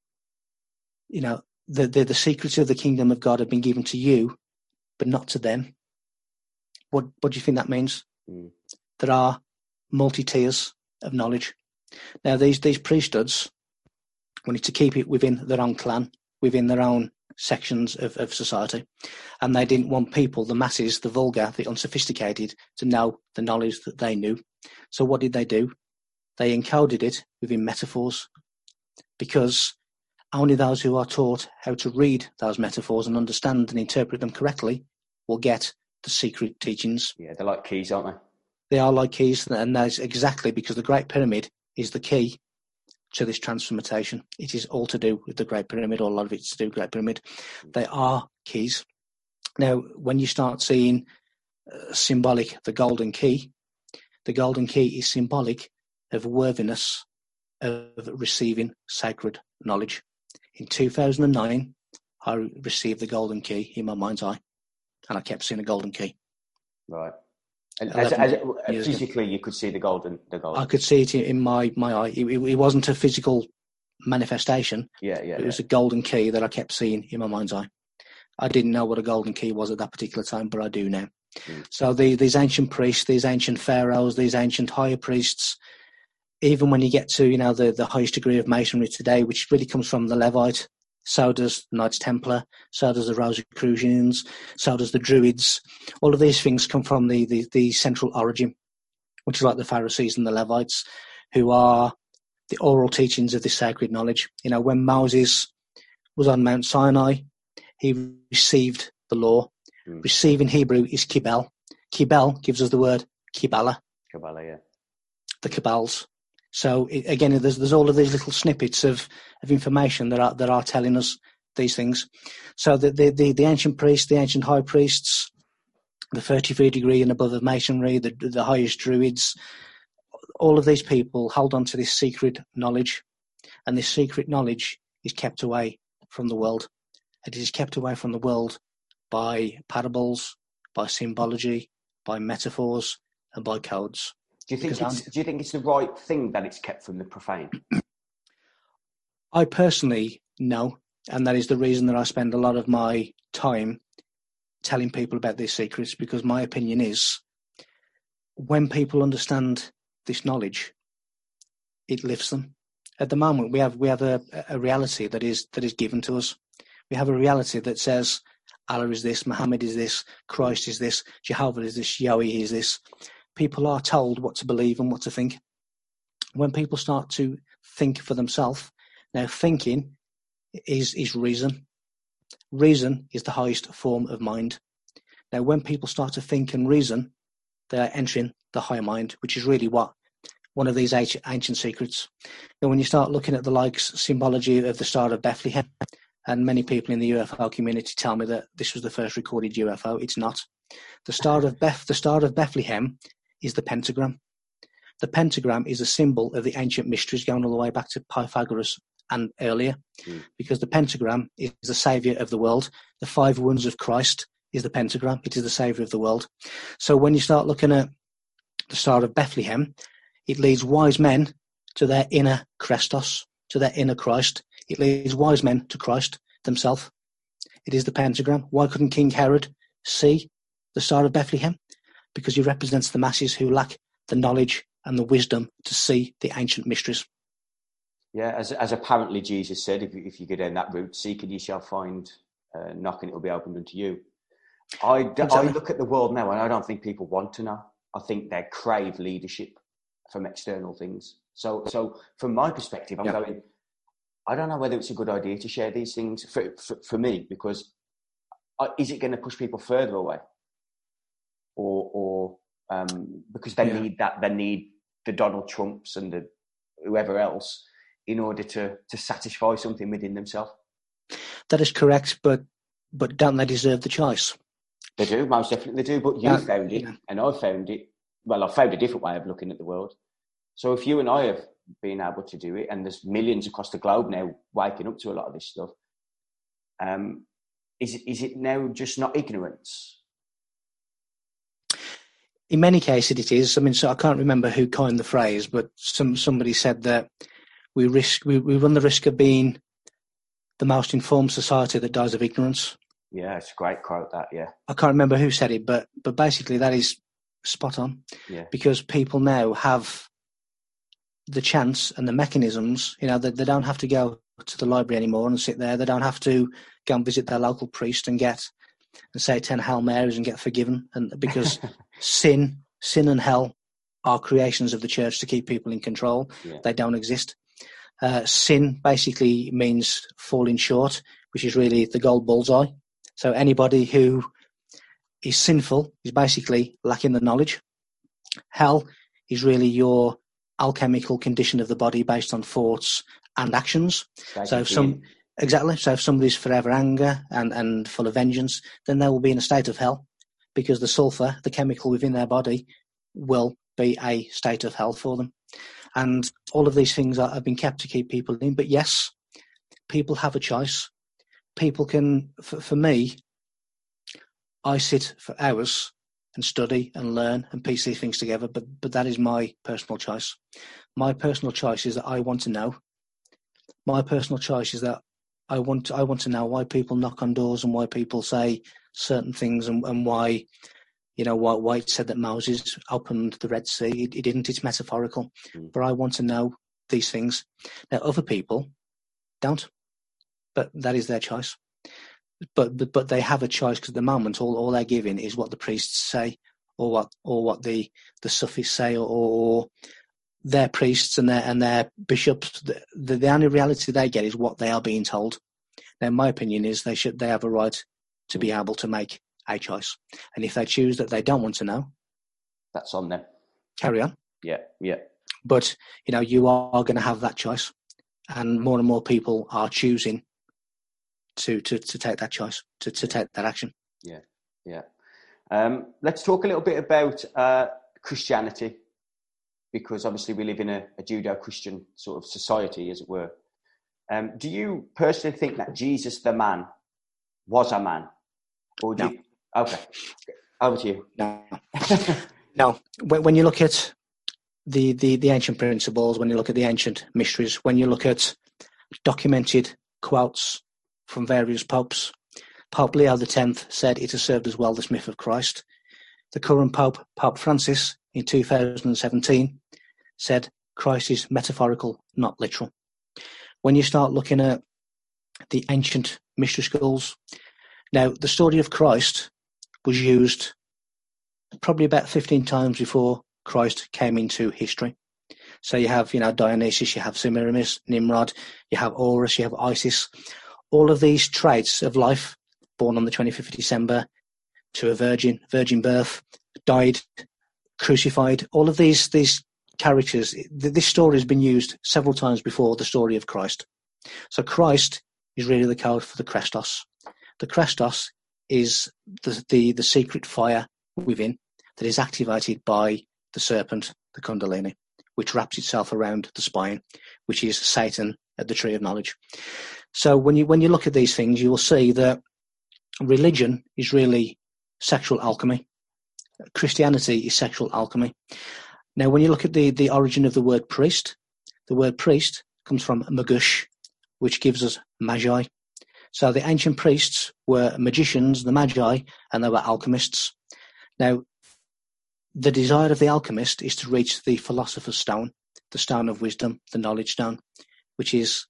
The secrets of the kingdom of God have been given to you, but not to them. What do you think that means? There are multi-tiers of knowledge. Now, these priesthoods wanted to keep it within their own clan, within their own sections of society. And they didn't want people, the masses, the vulgar, the unsophisticated, to know the knowledge that they knew. So what did they do? They encoded it within metaphors, because only those who are taught how to read those metaphors and understand and interpret them correctly will get the secret teachings. Yeah, they're like keys, aren't they? They are like keys, and that's exactly because the Great Pyramid is the key to this transformation. It is all to do with the Great Pyramid, or a lot of it's to do with the Great Pyramid. They are keys. Now, when you start seeing symbolic, the golden key is symbolic of worthiness of receiving sacred knowledge. In 2009, I received the golden key in my mind's eye, and I kept seeing a golden key. Right. And 11 years physically, you could see the golden. I could see it in my eye. It wasn't a physical manifestation. It was a golden key that I kept seeing in my mind's eye. I didn't know what a golden key was at that particular time, but I do now. So these ancient priests, these ancient pharaohs, these ancient higher priests, even when you get to, you know, the highest degree of masonry today, which really comes from the Levite, so does the Knights Templar, so does the Rosicrucians, so does the Druids. All of these things come from the central origin, which is like the Pharisees and the Levites, who are the oral teachings of this sacred knowledge. You know, when Moses was on Mount Sinai, he received the law. Receive in Hebrew is Kibel. Kibel gives us the word Kabbalah. Kabbalah, yeah. The Kabbals. So again, there's all of these little snippets of information that are telling us these things. So the ancient priests, the ancient high priests, the 33 degree and above of masonry, the highest druids, all of these people hold on to this secret knowledge, and this secret knowledge is kept away from the world. It is kept away from the world by parables, by symbology, by metaphors, and by codes. Do you think it's the right thing that it's kept from the profane? I personally no, and that is the reason that I spend a lot of my time telling people about these secrets, because my opinion is when people understand this knowledge, it lifts them. At the moment, we have a reality that is given to us. We have a reality that says Allah is this, Muhammad is this, Christ is this, Jehovah is this, Yahweh is this. People are told what to believe and what to think. When people start to think for themselves, now thinking is reason. Reason is the highest form of mind. Now when people start to think and reason, they are entering the higher mind, which is really what one of these ancient secrets. And when you start looking at the likes symbology of the Star of Bethlehem, and many people in the UFO community tell me that this was the first recorded UFO. It's not. The Star of Bethlehem is the pentagram. The pentagram is a symbol of the ancient mysteries going all the way back to Pythagoras and earlier, because the pentagram is the saviour of the world. The 5 wounds of Christ is the pentagram. It is the saviour of the world. So when you start looking at the Star of Bethlehem, it leads wise men to their inner Christos, to their inner Christ. It leads wise men to Christ themselves. It is the pentagram. Why couldn't King Herod see the Star of Bethlehem? Because he represents the masses who lack the knowledge and the wisdom to see the ancient mysteries. Yeah, as apparently Jesus said, if you go down that route, seek and you shall find, knocking it will be opened unto you. I look at the world now and I don't think people want to know. I think they crave leadership from external things. So from my perspective, I'm going, I don't know whether it's a good idea to share these things for me, because is it going to push people further away? Or because they need the Donald Trumps and the whoever else in order to satisfy something within themselves. That is correct, but don't they deserve the choice? They do, most definitely they do. But you found it, and I found it. Well, I found a different way of looking at the world. So if you and I have been able to do it, and there's millions across the globe now waking up to a lot of this stuff, is it now just not ignorance? In many cases, it is. I mean, so I can't remember who coined the phrase, but somebody said that we run the risk of being the most informed society that dies of ignorance. Yeah, it's a great quote. That I can't remember who said it, but basically that is spot on. Yeah, because people now have the chance and the mechanisms. You know, they don't have to go to the library anymore and sit there. They don't have to go and visit their local priest and say 10 Hail Marys and get forgiven. And because sin and hell are creations of the church to keep people in control. Yeah. They don't exist. Sin basically means falling short, which is really the gold bullseye. So anybody who is sinful is basically lacking the knowledge. Hell is really your alchemical condition of the body based on thoughts and actions. So if somebody's forever anger and full of vengeance, then they will be in a state of hell, because the sulfur, the chemical within their body, will be a state of hell for them. And all of these things have been kept to keep people in. But yes, people have a choice. People can, for me, I sit for hours and study and learn and piece these things together, but that is my personal choice. My personal choice is that I want to know. My personal choice is that I want to know why people knock on doors and why people say certain things and why, why it said that Moses opened the Red Sea. It didn't. It's metaphorical. But I want to know these things. Now, other people don't, but that is their choice. But they have a choice, because at the moment all they're giving is what the priests say, or what the Sufis say, or their priests and their bishops. The only reality they get is what they are being told. Now, my opinion is they have a right to be able to make a choice, and if they choose that they don't want to know, that's on them. Carry on. Yeah. But you are going to have that choice, and more people are choosing to take that choice, to take that action. Yeah. Let's talk a little bit about Christianity, because obviously we live in a Judeo-Christian sort of society, as it were. Do you personally think that Jesus the man was a man? Or do No. You... Okay. Over to you. No. No. When you look at the ancient principles, when you look at the ancient mysteries, when you look at documented quotes from various popes, Pope Leo X said it has served as well this myth of Christ. The current Pope, Pope Francis, in 2017, said Christ is metaphorical, not literal. When you start looking at the ancient mystery schools, now the story of Christ was used probably about 15 times before Christ came into history. So you have, Dionysus, you have Semiramis, Nimrod, you have Horus, you have Isis. All of these traits of life, born on the 25th of December, to a virgin birth, died, crucified, all of these characters, this story has been used several times before the story of Christ. So Christ is really the code for the Christos. The Christos is the secret fire within that is activated by the serpent, the Kundalini, which wraps itself around the spine, which is Satan at the tree of knowledge. So when you look at these things, you will see that religion is really sexual alchemy. Christianity is sexual alchemy. Now, when you look at the origin of the word priest comes from magush, which gives us magi. So the ancient priests were magicians, the magi, and they were alchemists. Now, the desire of the alchemist is to reach the philosopher's stone, the stone of wisdom, the knowledge stone, which is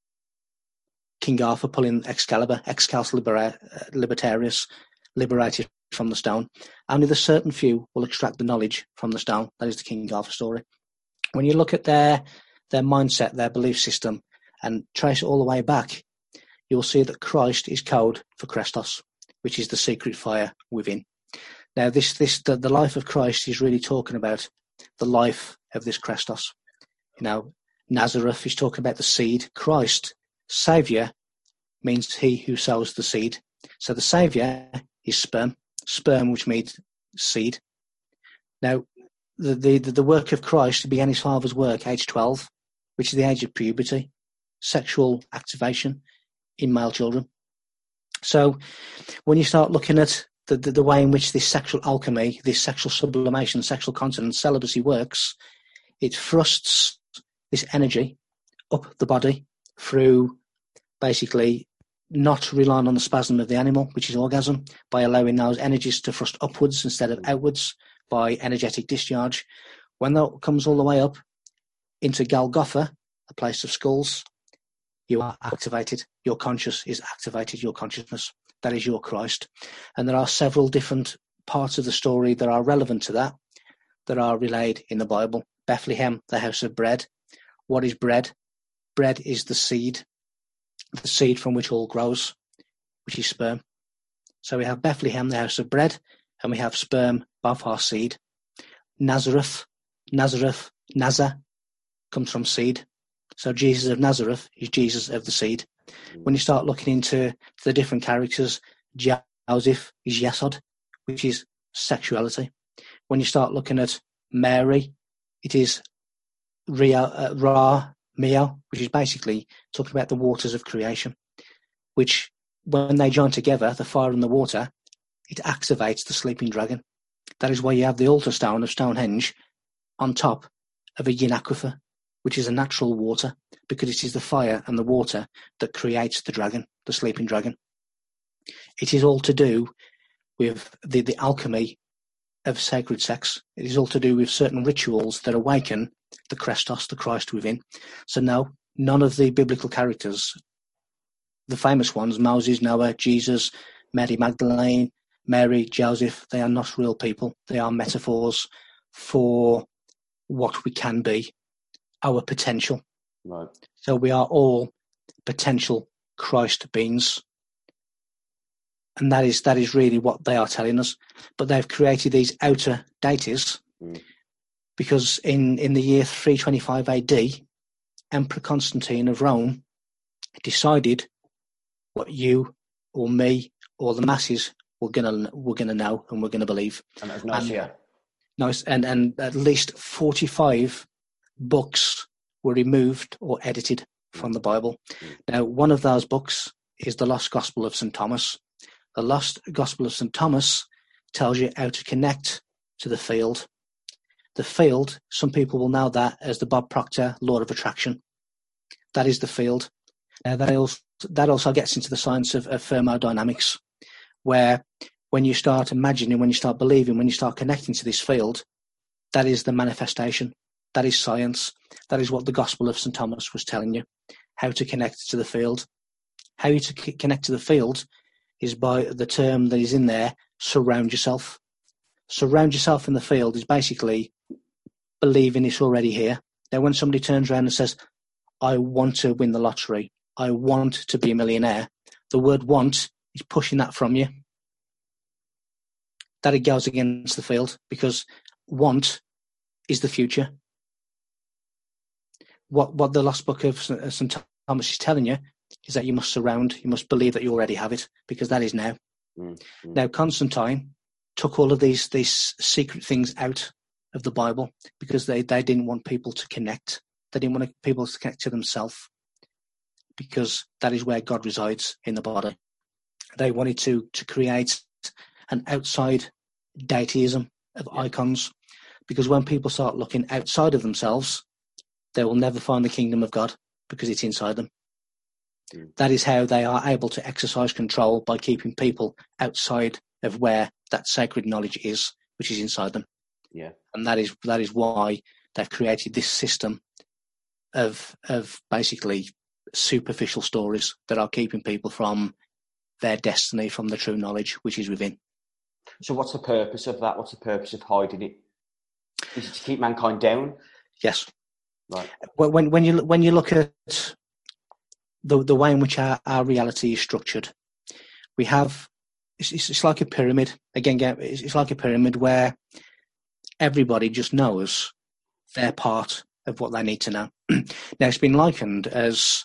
King Arthur pulling Excalibur, Excalibur Libertarius, liberated from the stone. Only the certain few will extract the knowledge from the stone. That is the King Arthur story. When you look at their mindset, their belief system, and trace it all the way back, you'll see that Christ is code for Christos, which is the secret fire within. Now, the life of Christ is really talking about the life of this Christos. Nazareth is talking about the seed. Christ, Saviour, means he who sows the seed. So the Saviour is sperm, which means seed. Now, the work of Christ began his father's work, age 12, which is the age of puberty, sexual activation in male children. So when you start looking at the way in which this sexual alchemy, this sexual sublimation, sexual continence, celibacy works, it thrusts this energy up the body through basically not relying on the spasm of the animal, which is orgasm, by allowing those energies to thrust upwards instead of outwards by energetic discharge. When that comes all the way up into Golgotha, a place of skulls, you are activated. Your conscious is activated, your consciousness. That is your Christ. And there are several different parts of the story that are relevant to that are relayed in the Bible. Bethlehem, the house of bread. What is bread? Bread is the seed from which all grows, which is sperm. So we have Bethlehem, the house of bread, and we have sperm, both are seed. Nazareth, Nazar, comes from seed. So Jesus of Nazareth is Jesus of the seed. When you start looking into the different characters, Joseph is Yesod, which is sexuality. When you start looking at Mary, it is Ra, Mio, which is basically talking about the waters of creation, which when they join together, the fire and the water, it activates the sleeping dragon. That is why you have the altar stone of Stonehenge on top of a yin aquifer, which is a natural water, because it is the fire and the water that creates the dragon, the sleeping dragon. It is all to do with the alchemy of sacred sex. It is all to do with certain rituals that awaken the Christos, the Christ within. So no, none of the biblical characters, the famous ones, Moses, Noah, Jesus, Mary Magdalene, Mary, Joseph, they are not real people. They are metaphors for what we can be, our potential. Right. So we are all potential Christ beings. And that is really what they are telling us. But they've created these outer deities because in the year 325 AD, Emperor Constantine of Rome decided what you or me or the masses were gonna know and we're gonna believe. And that was Nicaea. Nice, and at least 45 books were removed or edited from the Bible. Now, one of those books is the Lost Gospel of St. Thomas. The Lost Gospel of St. Thomas tells you how to connect to the field. The field, some people will know that as the Bob Proctor Law of Attraction. That is the field. That also gets into the science of thermodynamics, where when you start imagining, when you start believing, when you start connecting to this field, that is the manifestation. That is science. That is what the Gospel of St. Thomas was telling you, how to connect to the field. How you to connect to the field is by the term that is in there, surround yourself. Surround yourself in the field is basically believing it's already here. Now, when somebody turns around and says, I want to win the lottery, I want to be a millionaire, the word want is pushing that from you. That it goes against the field, because want is the future. What the Lost Book of St. Thomas is telling you is that you must surround, you must believe that you already have it, because that is now. Now, Constantine took all of these secret things out of the Bible because they didn't want people to connect. They didn't want people to connect to themselves, because that is where God resides, in the body. They wanted to create an outside deityism of icons, because when people start looking outside of themselves, they will never find the kingdom of God, because it's inside them. That is how they are able to exercise control, by keeping people outside of where that sacred knowledge is, which is inside them. Yeah. And that is why they've created this system of basically superficial stories that are keeping people from their destiny, from the true knowledge which is within. So what's the purpose of that? What's the purpose of hiding it? Is it to keep mankind down? Yes. Right. When you look at the way in which our reality is structured, we have it's like a pyramid. Again, it's like a pyramid where everybody just knows their part of what they need to know. Now, it's been likened as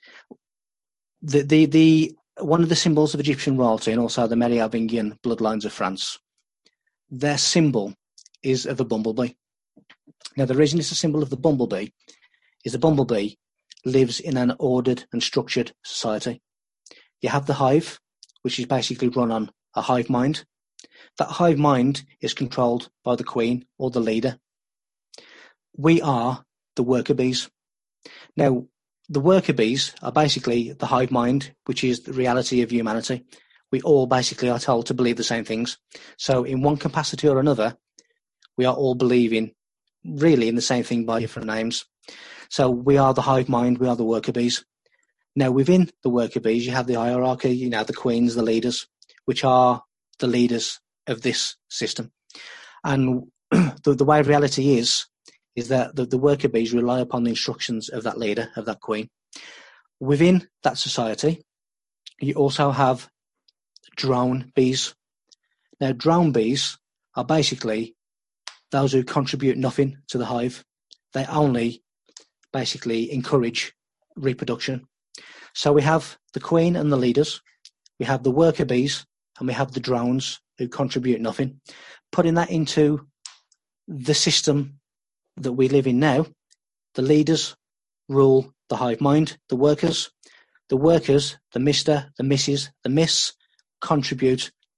the one of the symbols of Egyptian royalty, and also the Merovingian bloodlines of France. Their symbol is of a bumblebee. Now, the reason it's a symbol of the bumblebee is the bumblebee lives in an ordered and structured society. You have the hive, which is basically run on a hive mind. That hive mind is controlled by the queen or the leader. We are the worker bees. Now, the worker bees are basically the hive mind, which is the reality of humanity. We all basically are told to believe the same things. So in one capacity or another, we are all believing really in the same thing by different names. So we are the hive mind, we are the worker bees. Now, within the worker bees, you have the hierarchy, the queens, the leaders, which are the leaders of this system. And the way reality is that the worker bees rely upon the instructions of that leader, of that queen. Within that society, you also have drone bees. Now, drone bees are basically those who contribute nothing to the hive. They only basically encourage reproduction. So we have the queen and the leaders, we have the worker bees, and we have the drones who contribute nothing. Putting that into the system that we live in now, the leaders rule the hive mind, the workers, the Mr., the Mrs., the Miss contribute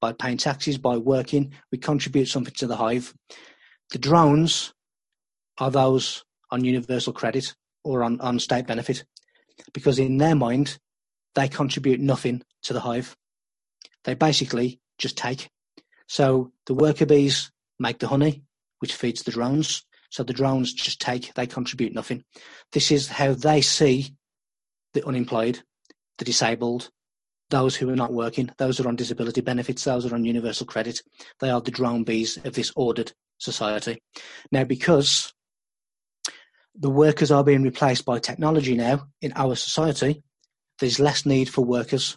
by paying taxes, by working. We contribute something to the hive. The drones are those on universal credit or on state benefit, because in their mind, they contribute nothing to the hive. They basically just take. So the worker bees make the honey, which feeds the drones. So the drones just take, they contribute nothing. This is how they see the unemployed, the disabled, those who are not working, those who are on disability benefits, those who are on universal credit. They are the drone bees of this ordered society. Now, because the workers are being replaced by technology now in our society, there's less need for workers.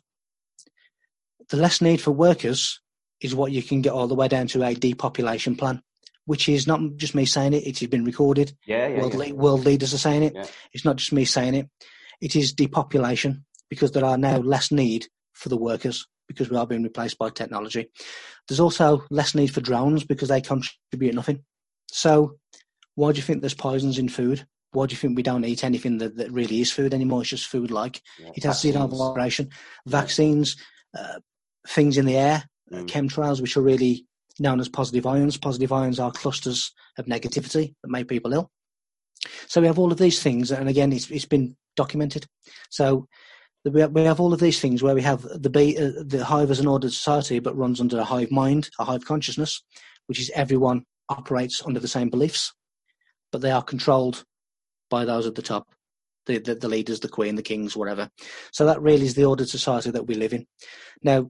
The less need for workers is what you can get all the way down to a depopulation plan, which is not just me saying it, it has been recorded. World leaders are saying it. Yeah. It's not just me saying it. It is depopulation, because there are now less need for the workers because we are being replaced by technology. There's also less need for drones because they contribute nothing. So why do you think there's poisons in food? Why do you think we don't eat anything that really is food anymore? It's just food-like. Yeah, it has zero vibration. Vaccines, things in the air, chemtrails, which are really known as positive ions. Positive ions are clusters of negativity that make people ill. So we have all of these things, and again, it's been documented. So we have all of these things where we have the hive as an ordered society, but runs under a hive mind, a hive consciousness, which is everyone operates under the same beliefs, but they are controlled by those at the top, the leaders, the queen, the kings, whatever. So that really is the ordered society that we live in. Now,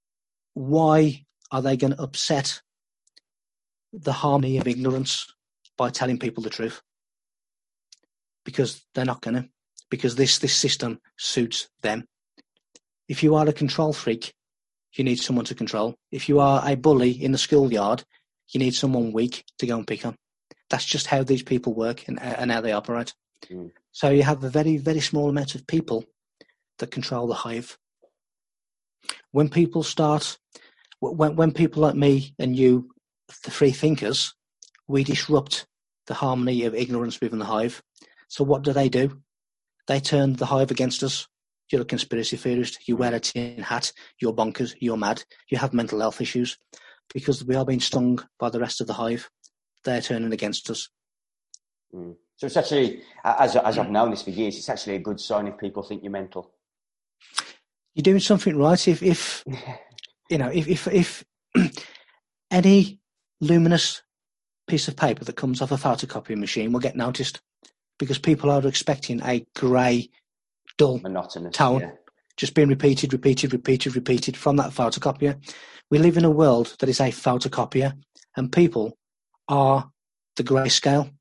why are they going to upset the harmony of ignorance by telling people the truth? Because they're not going to. Because this system suits them. If you are a control freak, you need someone to control. If you are a bully in the schoolyard, you need someone weak to go and pick on. That's just how these people work and how they operate. Mm. So you have a very, very small amount of people that control the hive. When people when people like me and you, the free thinkers, we disrupt the harmony of ignorance within the hive. So what do? They turn the hive against us. You're a conspiracy theorist. You wear a tin hat. You're bonkers. You're mad. You have mental health issues. Because we are being stung by the rest of the hive. They're turning against us. Mm. So it's actually, as I've known this for years, it's actually a good sign if people think you're mental. You're doing something right. If any luminous piece of paper that comes off a photocopying machine will get noticed, because people are expecting a grey, dull, monotonous tone, just being repeated from that photocopier. We live in a world that is a photocopier, and people are the grayscale.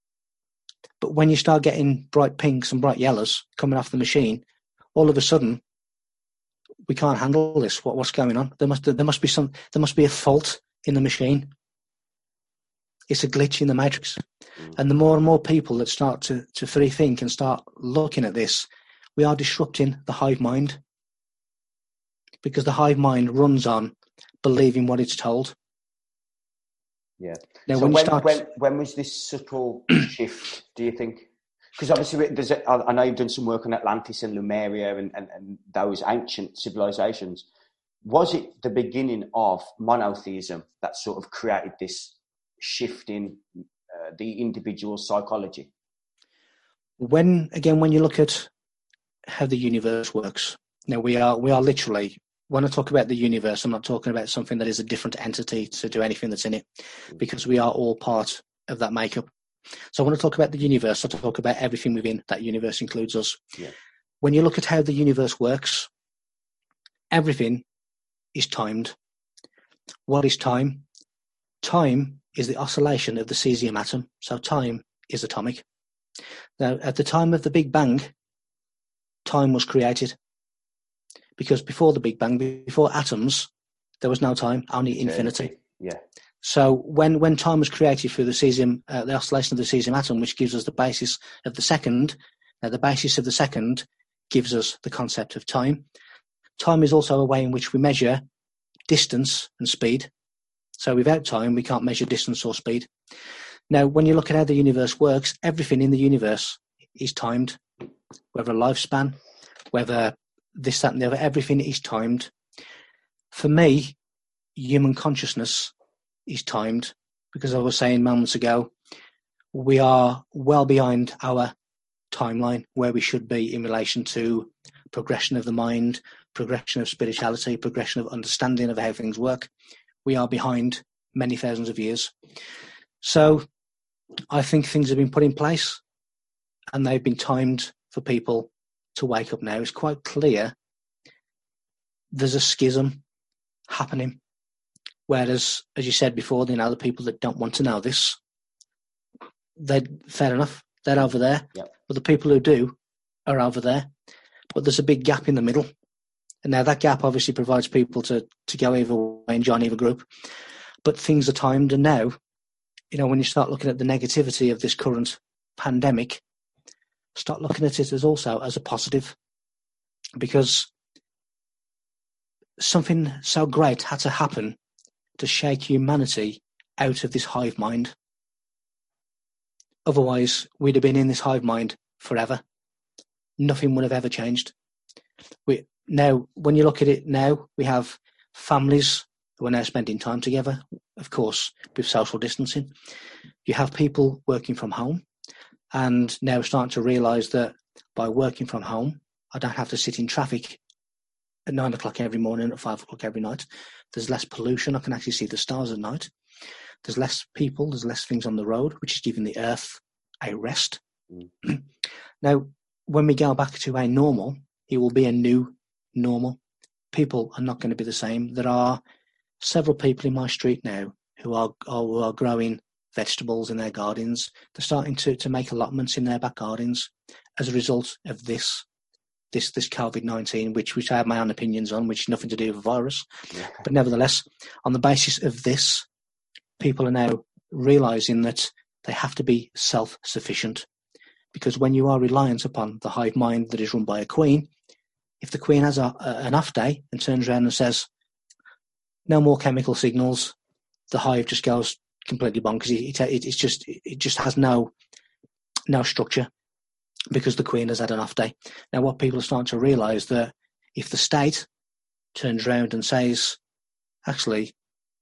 But when you start getting bright pinks and bright yellows coming off the machine, all of a sudden we can't handle this. What's going on? There must be a fault in the machine. It's a glitch in the matrix. And the more and more people that start to free think and start looking at this, we are disrupting the hive mind, because the hive mind runs on believing what it's told. Yeah. Now, so when was this subtle shift, do you think? Because obviously I know you've done some work on Atlantis and Lemuria and those ancient civilizations. Was it the beginning of monotheism that sort of created this shift in the individual psychology? When you look at how the universe works, now we are literally, when I talk about the universe, I'm not talking about something that is a different entity to anything that's in it, because we are all part of that makeup. So when I talk about the universe, I talk about everything within that universe, includes us. Yeah. When you look at how the universe works, everything is timed. What is time? Time is the oscillation of the cesium atom. So time is atomic. Now, at the time of the Big Bang, time was created. Because before the Big Bang, before atoms, there was no time, only infinity. Yeah. So when time was created through the cesium, the oscillation of the cesium atom, which gives us the basis of the second, the basis of the second gives us the concept of time. Time is also a way in which we measure distance and speed. So without time, we can't measure distance or speed. Now, when you look at how the universe works, everything in the universe is timed, whether a lifespan, whether this, that, and the other, everything is timed. For me, human consciousness is timed, because I was saying moments ago, we are well behind our timeline where we should be in relation to progression of the mind, progression of spirituality, progression of understanding of how things work. We are behind many thousands of years. So I think things have been put in place and they've been timed for people to wake up now. It's quite clear there's a schism happening. Whereas, as you said before, the people that don't want to know this, fair enough, they're over there. Yep. But the people who do are over there. But there's a big gap in the middle. And now that gap obviously provides people to go either way and join either group. But things are timed. And now, when you start looking at the negativity of this current pandemic, start looking at it as a positive. Because something so great had to happen to shake humanity out of this hive mind. Otherwise, we'd have been in this hive mind forever. Nothing would have ever changed. Now, when you look at it now, we have families who are now spending time together, of course, with social distancing. You have people working from home and now starting to realise that by working from home, I don't have to sit in traffic at 9 o'clock every morning, at 5 o'clock every night. There's less pollution. I can actually see the stars at night. There's less people. There's less things on the road, which is giving the earth a rest. Now, when we go back to a normal, it will be a new normal. People are not going to be the same. There are several people in my street now who are growing vegetables in their gardens. They're starting to make allotments in their back gardens as a result of this COVID-19, which I have my own opinions on, which is nothing to do with the virus. Yeah. But nevertheless, on the basis of this, people are now realising that they have to be self-sufficient. Because when you are reliant upon the hive mind that is run by a queen, if the queen has an off day and turns around and says, no more chemical signals, the hive just goes completely bonkers. It just has no structure, because the queen has had an off day. Now, what people are starting to realise, that if the state turns around and says, actually,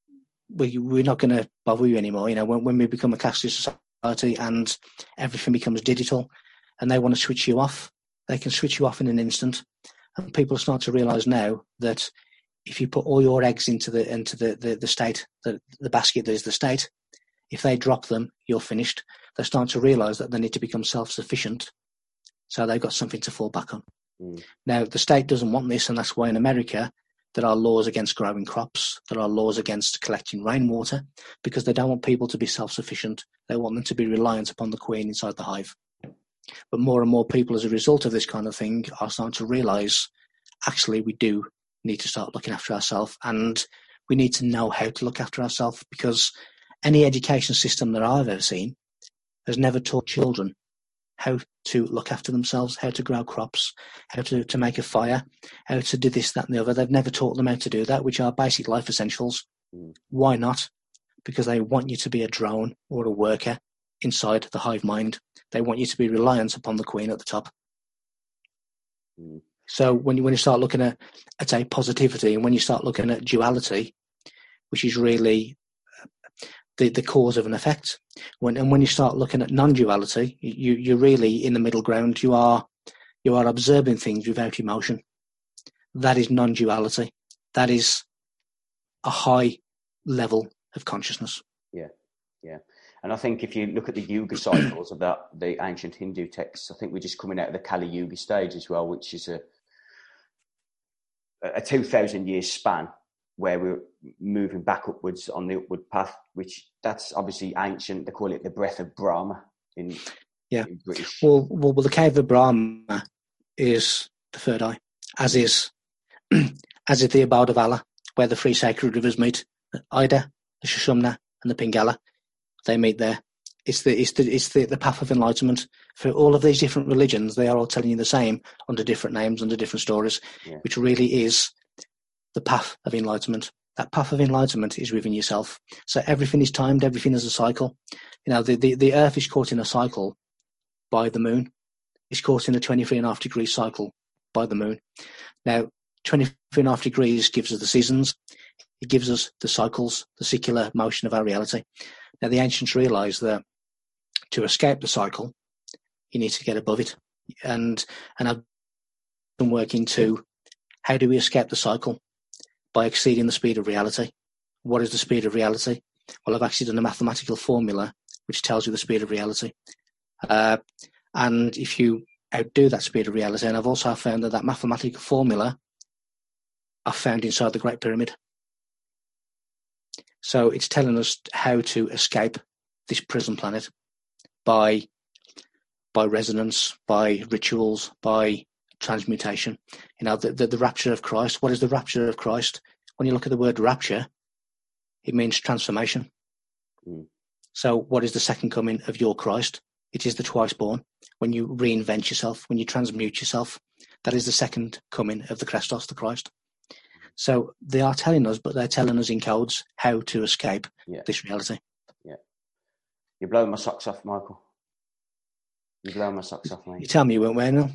we're not going to bother you anymore, when we become a cashless society and everything becomes digital and they want to switch you off, they can switch you off in an instant. And people are starting to realise now that if you put all your eggs into the state, the basket that is the state, if they drop them, you're finished. They're starting to realise that they need to become self-sufficient, so they've got something to fall back on. Now, the state doesn't want this, and that's why in America there are laws against growing crops, there are laws against collecting rainwater, because they don't want people to be self-sufficient. They want them to be reliant upon the queen inside the hive. But more and more people, as a result of this kind of thing, are starting to realise, actually, we do need to start looking after ourselves, and we need to know how to look after ourselves, because any education system that I've ever seen has never taught children how to look after themselves, how to grow crops, how to make a fire, how to do this, that and the other. They've never taught them how to do that, which are basic life essentials. Why not? Because they want you to be a drone or a worker inside the hive mind. They want you to be reliant upon the queen at the top. So when you start looking at a positivity, and when you start looking at duality, which is really the cause of an effect, when you start looking at non-duality, you're really in the middle ground. You are observing things without emotion. That is non-duality. That is a high level of consciousness. Yeah. And I think if you look at the Yuga cycles of the ancient Hindu texts, I think we're just coming out of the Kali Yuga stage as well, which is a 2,000 year span where we're moving back upwards on the upward path, which that's obviously ancient. They call it the breath of Brahma in British. Well, the cave of Brahma is the third eye, as is the abode of Allah, where the three sacred rivers meet: the Ida, the Sushumna, and the Pingala. They meet there. It's the path of enlightenment. For all of these different religions, they are all telling you the same under different names, under different stories, which really is the path of enlightenment. That path of enlightenment is within yourself. So everything is timed. Everything is a cycle. The Earth is caught in a cycle by the moon. It's caught in a 23.5 degree cycle by the moon. Now, 23.5 degrees gives us the seasons. It gives us the cycles, the circular motion of our reality. Now, the ancients realized that to escape the cycle, you need to get above it. And I've been working to how do we escape the cycle? By exceeding the speed of reality. What is the speed of reality? Well, I've actually done a mathematical formula which tells you the speed of reality. And if you outdo that speed of reality, and I've also found that mathematical formula I've found inside the Great Pyramid. So it's telling us how to escape this prison planet by resonance, by rituals, by transmutation. You know, the rapture of Christ. What is the rapture of Christ? When you look at the word rapture, it means transformation. Mm. So what is the second coming of your Christ? It is the twice born. When you reinvent yourself, when you transmute yourself, that is the second coming of the Christos, the Christ. So they are telling us, but they're telling us in codes how to escape this reality. Yeah. You're blowing my socks off, Michael. You're blowing my socks off, mate. You tell me you weren't wearing them.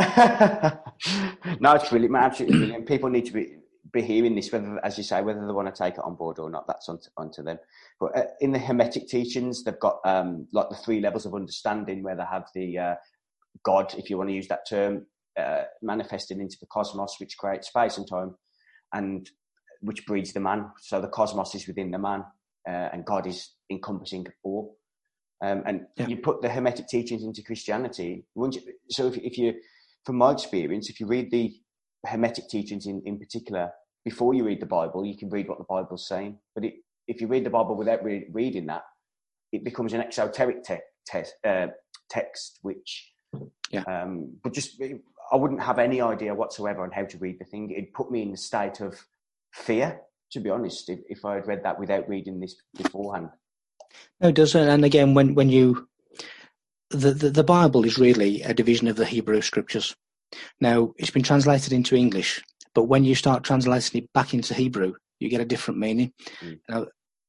No, it's brilliant, man. Absolutely brilliant. People need to be hearing this, whether, as you say, whether they want to take it on board or not. That's onto them. But in the Hermetic teachings, they've got like the 3 levels of understanding, where they have the God, if you want to use that term, manifesting into the cosmos, which creates space and time, and which breeds the man. So the cosmos is within the man, and God is encompassing all. You put the Hermetic teachings into Christianity. So if you, from my experience, if you read the Hermetic teachings in particular before you read the Bible, you can read what the Bible's saying. But if you read the Bible without reading that, it becomes an exoteric text, which, but just I wouldn't have any idea whatsoever on how to read the thing. It put me in a state of fear, to be honest, if I had read that without reading this beforehand. No, it doesn't. And again, when you, the Bible is really a division of the Hebrew scriptures. Now, it's been translated into English, but when you start translating it back into Hebrew, you get a different meaning. Now,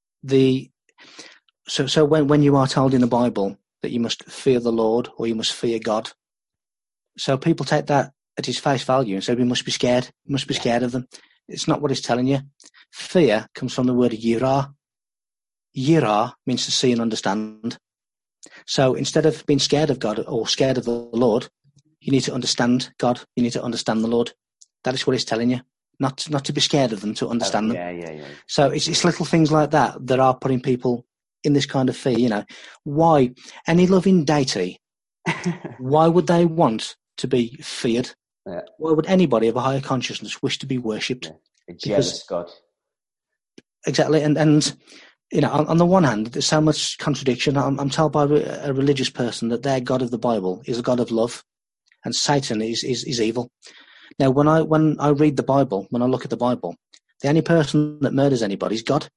so when you are told in the Bible that you must fear the Lord or you must fear God, so people take that at his face value and say we must be scared. We must be scared of them. It's not what it's telling you. Fear comes from the word yirah. Yirah means to see and understand. So instead of being scared of God or scared of the Lord, you need to understand God. You need to understand the Lord. That is what it's telling you. Not to be scared of them, to understand them. Yeah. So it's little things like that that are putting people in this kind of fear. You know, why any loving deity? Why would they want to be feared? Yeah. Why would anybody of a higher consciousness wish to be worshipped? A jealous God. Exactly, and you know, on the one hand, there's so much contradiction. I'm told by a religious person that their God of the Bible is a God of love, and Satan is evil. Now, when I read the Bible, when I look at the Bible, the only person that murders anybody is God.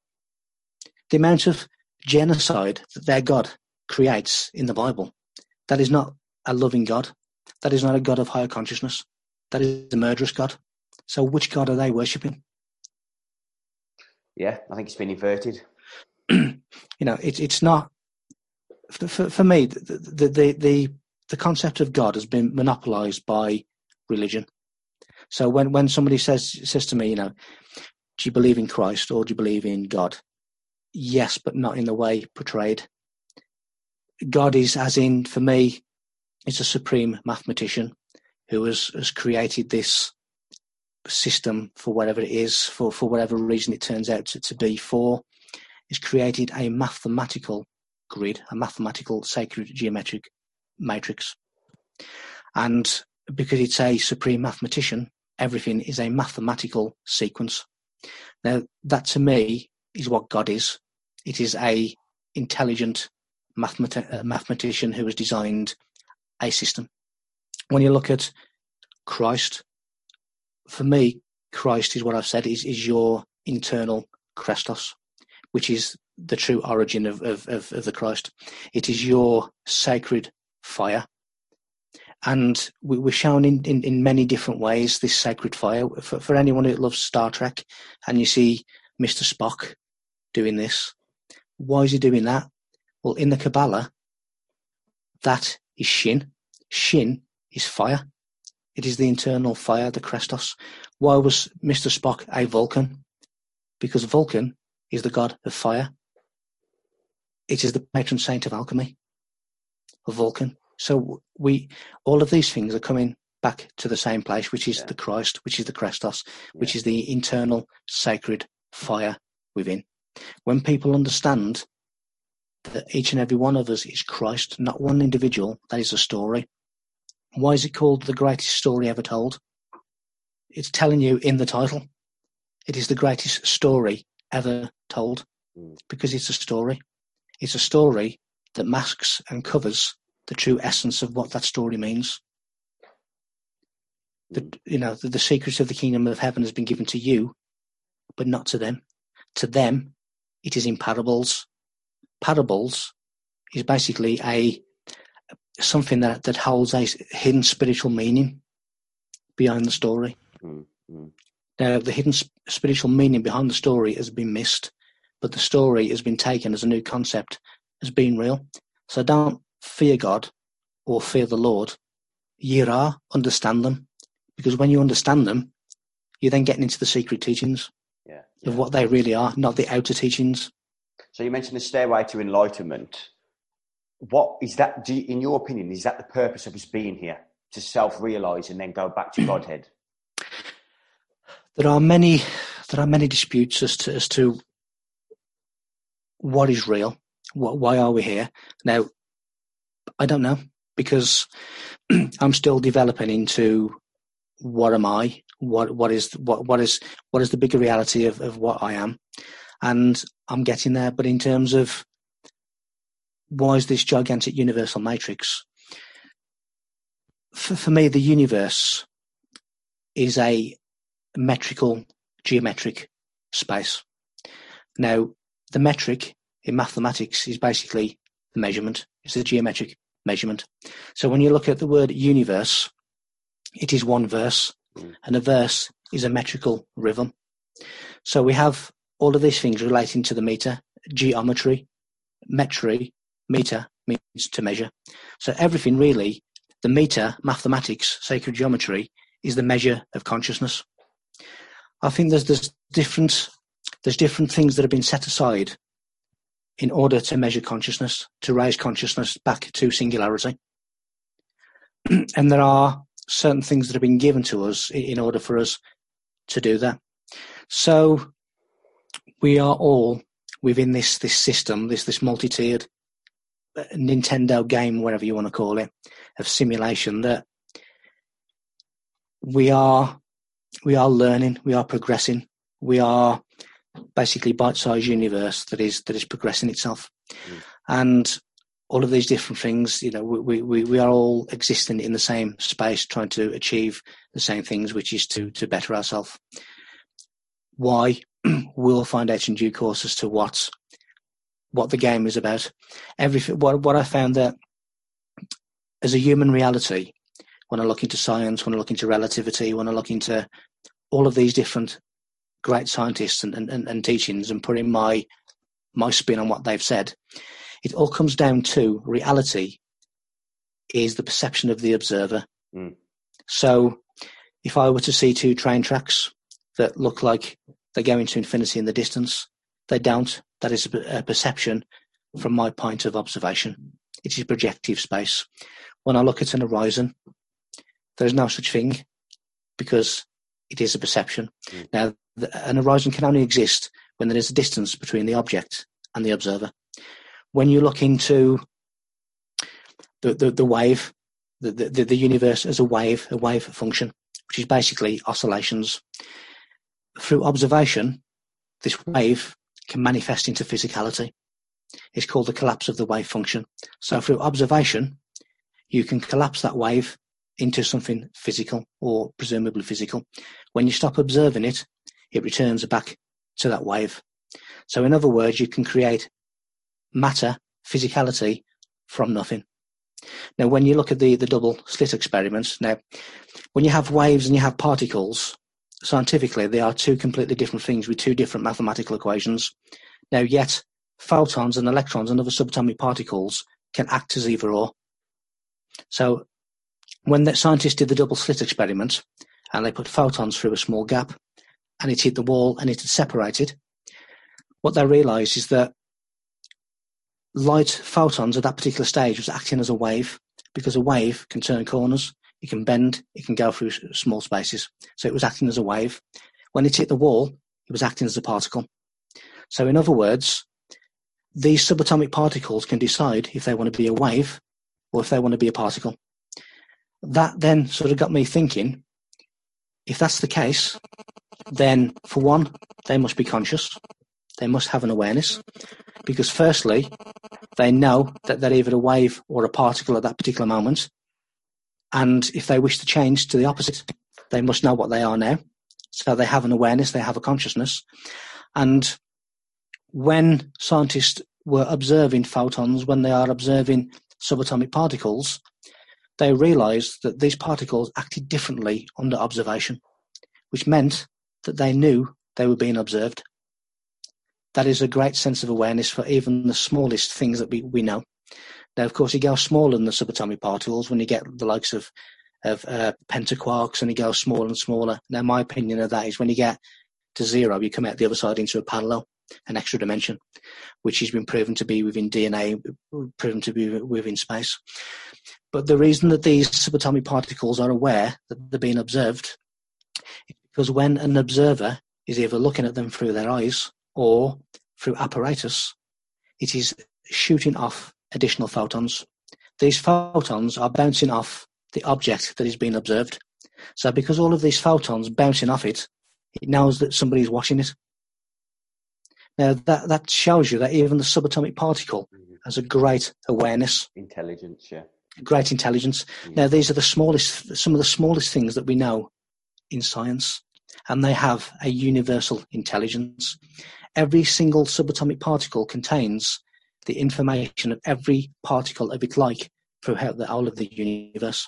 The amount of genocide that their God creates in the Bible, that is not a loving God. That is not a God of higher consciousness. That is a murderous God. So which God are they worshipping? Yeah, I think it's been inverted. You know, it's not, for me, the concept of God has been monopolized by religion. So when somebody says to me, you know, do you believe in Christ or do you believe in God? Yes, but not in the way portrayed. God is, as in, for me, is a supreme mathematician who has created this system for whatever it is, for whatever reason it turns out to be for. He's created a mathematical grid, a mathematical sacred geometric matrix. And because it's a supreme mathematician, everything is a mathematical sequence. Now, that to me is what God is. It is a intelligent mathematician who has designed a system. When you look at Christ, for me, Christ is what I've said is your internal Christos, which is the true origin of the Christ. It is your sacred fire. And we're shown in many different ways this sacred fire. For anyone who loves Star Trek and you see Mr. Spock doing this, why is he doing that? Well, in the Kabbalah, that is Shin. Shin is fire. It is the internal fire, the Christos. Why was Mr. Spock a Vulcan? because Vulcan is the god of fire. It is the patron saint of alchemy, of Vulcan. So all of these things are coming back to the same place, which is the Christ, which is the Christos, which is the internal sacred fire within. When people understand that each and every one of us is Christ, not one individual, that is a story. Why is it called the greatest story ever told? It's telling you in the title. It is the greatest story ever told because it's a story. It's a story that masks and covers the true essence of what that story means. The secrets of the kingdom of heaven has been given to you, but not to them. To them, it is in parables. Parables is basically something that holds a hidden spiritual meaning behind the story. Mm-hmm. Now, the hidden spiritual meaning behind the story has been missed, but the story has been taken as a new concept, as being real. So don't fear God or fear the Lord. Yirah, understand them, because when you understand them, you're then getting into the secret teachings of what they really are, not the outer teachings. So you mentioned the stairway to enlightenment. What is that, in your opinion, is that the purpose of us being here? To self-realize and then go back to Godhead? There are many disputes as to what is real. Why are we here? Now, I don't know, because I'm still developing into what am I? What is the bigger reality of what I am? And I'm getting there. But in terms of why is this gigantic universal matrix? For me, the universe is a geometric space. Now, the metric in mathematics is basically the measurement. It's a geometric measurement. So when you look at the word universe, it is one verse, and a verse is a metrical rhythm. So we have all of these things relating to the meter, geometry, metry, meter means to measure. So everything really, the meter, mathematics, sacred geometry, is the measure of consciousness. I think there's different things that have been set aside in order to measure consciousness, to raise consciousness back to singularity. And there are certain things that have been given to us in order for us to do that. So we are all within this system, this multi-tiered Nintendo game, whatever you want to call it, of simulation, that we are learning, we are progressing, we are basically bite-sized universe that is progressing itself. And all of these different things, we are all existing in the same space, trying to achieve the same things, which is to better ourselves. Why? We'll find out in due course as to what the game is about. Everything. What I found that as a human reality, when I look into science, when I look into relativity, when I look into all of these different great scientists and teachings and put in my spin on what they've said, it all comes down to reality is the perception of the observer. So if I were to see two train tracks that look like they go into infinity in the distance, they don't. That is a perception from my point of observation. It is projective space. When I look at an horizon, there is no such thing because it is a perception. Now, an horizon can only exist when there is a distance between the object and the observer. When you look into the wave, the universe as a wave function, which is basically oscillations, through observation, this wave can manifest into physicality. It's called the collapse of the wave function. So through observation, you can collapse that wave into something physical or presumably physical. When you stop observing it, it returns back to that wave. So in other words, you can create matter, physicality, from nothing. Now, when you look at the double slit experiments, now, when you have waves and you have particles, scientifically, they are two completely different things with two different mathematical equations. Now, yet, photons and electrons and other subatomic particles can act as either or. So, when the scientists did the double slit experiment, and they put photons through a small gap, and it hit the wall and it had separated, what they realised is that light photons at that particular stage was acting as a wave, because a wave can turn corners, it can bend, it can go through small spaces. So it was acting as a wave. When it hit the wall, it was acting as a particle. So in other words, these subatomic particles can decide if they want to be a wave or if they want to be a particle. That then sort of got me thinking, if that's the case, then for one, they must be conscious. They must have an awareness, because firstly, they know that they're either a wave or a particle at that particular moment. And if they wish to change to the opposite, they must know what they are now. So they have an awareness, they have a consciousness. And when scientists were observing photons, when they are observing subatomic particles, they realized that these particles acted differently under observation, which meant that they knew they were being observed. That is a great sense of awareness for even the smallest things that we know. Now, of course, it goes smaller than the subatomic particles when you get the likes of pentaquarks, and it goes smaller and smaller. Now, my opinion of that is when you get to zero, you come out the other side into a parallel, an extra dimension, which has been proven to be within DNA, proven to be within space. But the reason that these subatomic particles are aware that they're being observed is because when an observer is either looking at them through their eyes or through apparatus, it is shooting off additional photons. These photons are bouncing off the object that is being observed. So because all of these photons bouncing off it, it knows that somebody is watching it. Now that shows you that even the subatomic particle has a great awareness. Intelligence, yeah. Great intelligence. Now these are some of the smallest things that we know in science, and they have a universal intelligence. Every single subatomic particle contains the information of every particle of its like throughout the whole of the universe.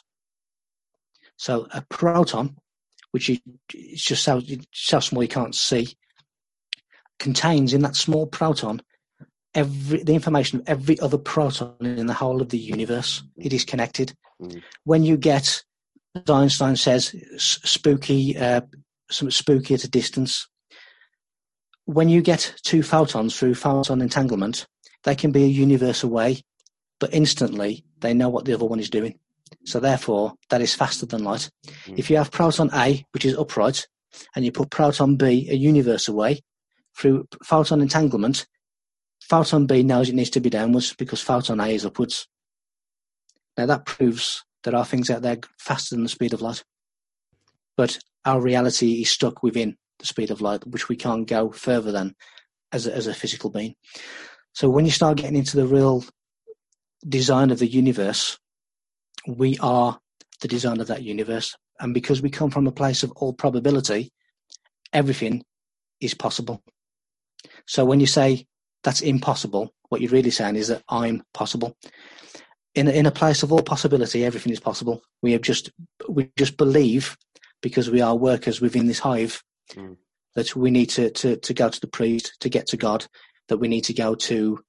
So a proton, which is just so small you can't see, contains in that small proton the information of every other proton in the whole of the universe. It is connected. When you get, as Einstein says, spooky, something spooky at a distance, when you get two photons through photon entanglement, they can be a universe away, but instantly they know what the other one is doing. So therefore, that is faster than light. If you have proton A, which is upright, and you put proton B a universe away, through photon entanglement, photon B knows it needs to be downwards because photon A is upwards. Now that proves there are things out there faster than the speed of light. But our reality is stuck within the speed of light, which we can't go further than as a physical being. So when you start getting into the real design of the universe, we are the design of that universe. And because we come from a place of all probability, everything is possible. So when you say that's impossible, what you're really saying is that I'm possible. In a place of all possibility, everything is possible. We just believe, because we are workers within this hive, that we need to go to the priest to get to God, that we need to go to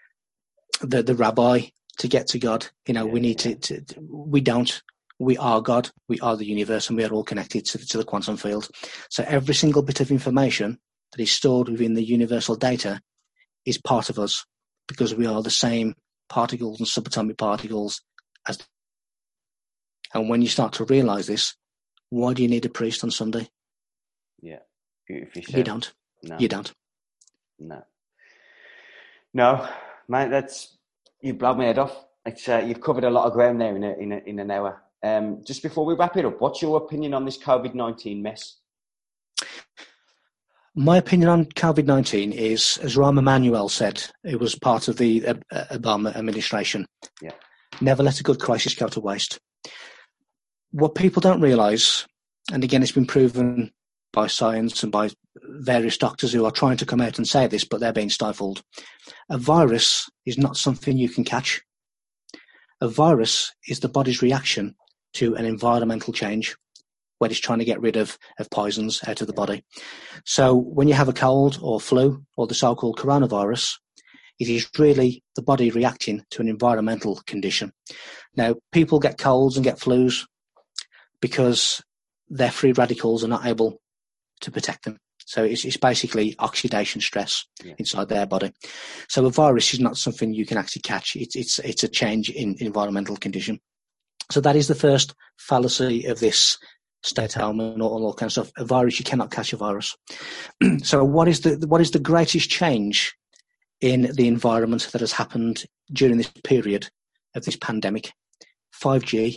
the rabbi to get to God. We need we don't. We are God, we are the universe, and we are all connected to the quantum field. So every single bit of information that is stored within the universal data is part of us, because we are the same particles and subatomic particles as. And when you start to realize this, why do you need a priest on Sunday? Yeah, beautifully said. You don't. No. You don't. No, mate. You blown my head off. It's you've covered a lot of ground there in an hour. Just before we wrap it up, what's your opinion on this COVID-19 mess? My opinion on COVID-19 is, as Rahm Emanuel said, it was part of the Obama administration. Yeah. Never let a good crisis go to waste. What people don't realise, and again it's been proven by science and by various doctors who are trying to come out and say this, but they're being stifled. A virus is not something you can catch. A virus is the body's reaction to an environmental change, where it's trying to get rid of poisons out of the body. So when you have a cold or flu or the so-called coronavirus, it is really the body reacting to an environmental condition. Now, people get colds and get flus because their free radicals are not able to protect them. So it's basically oxidation stress inside their body. So a virus is not something you can actually catch. It's a change in environmental condition. So that is the first fallacy of this stay at home and all kind of stuff. A virus, you cannot catch a virus. So what is the greatest change in the environment that has happened during this period of this pandemic? 5G.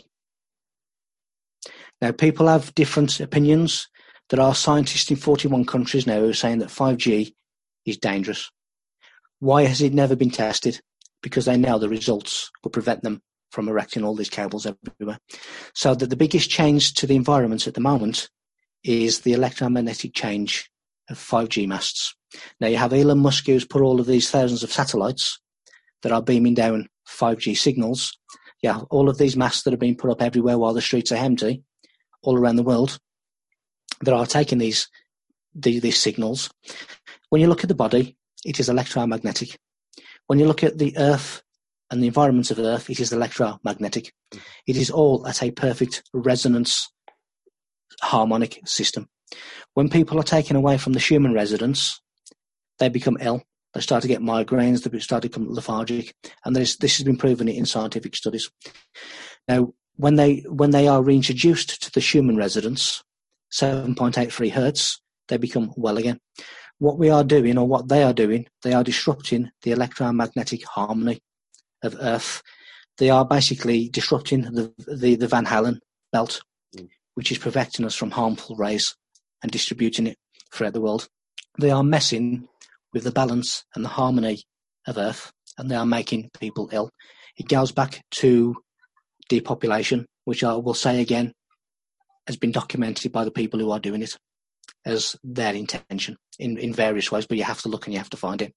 Now, people have different opinions. There are scientists in 41 countries now who are saying that 5G is dangerous. Why has it never been tested? Because they know the results will prevent them from erecting all these cables everywhere. So that the biggest change to the environment at the moment is the electromagnetic change of 5G masts. Now, you have Elon Musk who's put all of these thousands of satellites that are beaming down 5G signals. Yeah, all of these masts that are being put up everywhere while the streets are empty, all around the world, that are taking these signals. When you look at the body, it is electromagnetic. When you look at the Earth and the environment of Earth, it is electromagnetic. It is all at a perfect resonance harmonic system. When people are taken away from the human residence, they become ill. They start to get migraines. They start to become lethargic, and this has been proven in scientific studies. Now, when they are reintroduced to the human residence, 7.83 hertz, they become well again. What we are doing, or what they are doing, they are disrupting the electromagnetic harmony of Earth. They are basically disrupting the Van Allen belt, which is protecting us from harmful rays and distributing it throughout the world. They are messing with the balance and the harmony of Earth, and they are making people ill. It goes back to depopulation, which I will say again has been documented by the people who are doing it as their intention in various ways, but you have to look and you have to find it.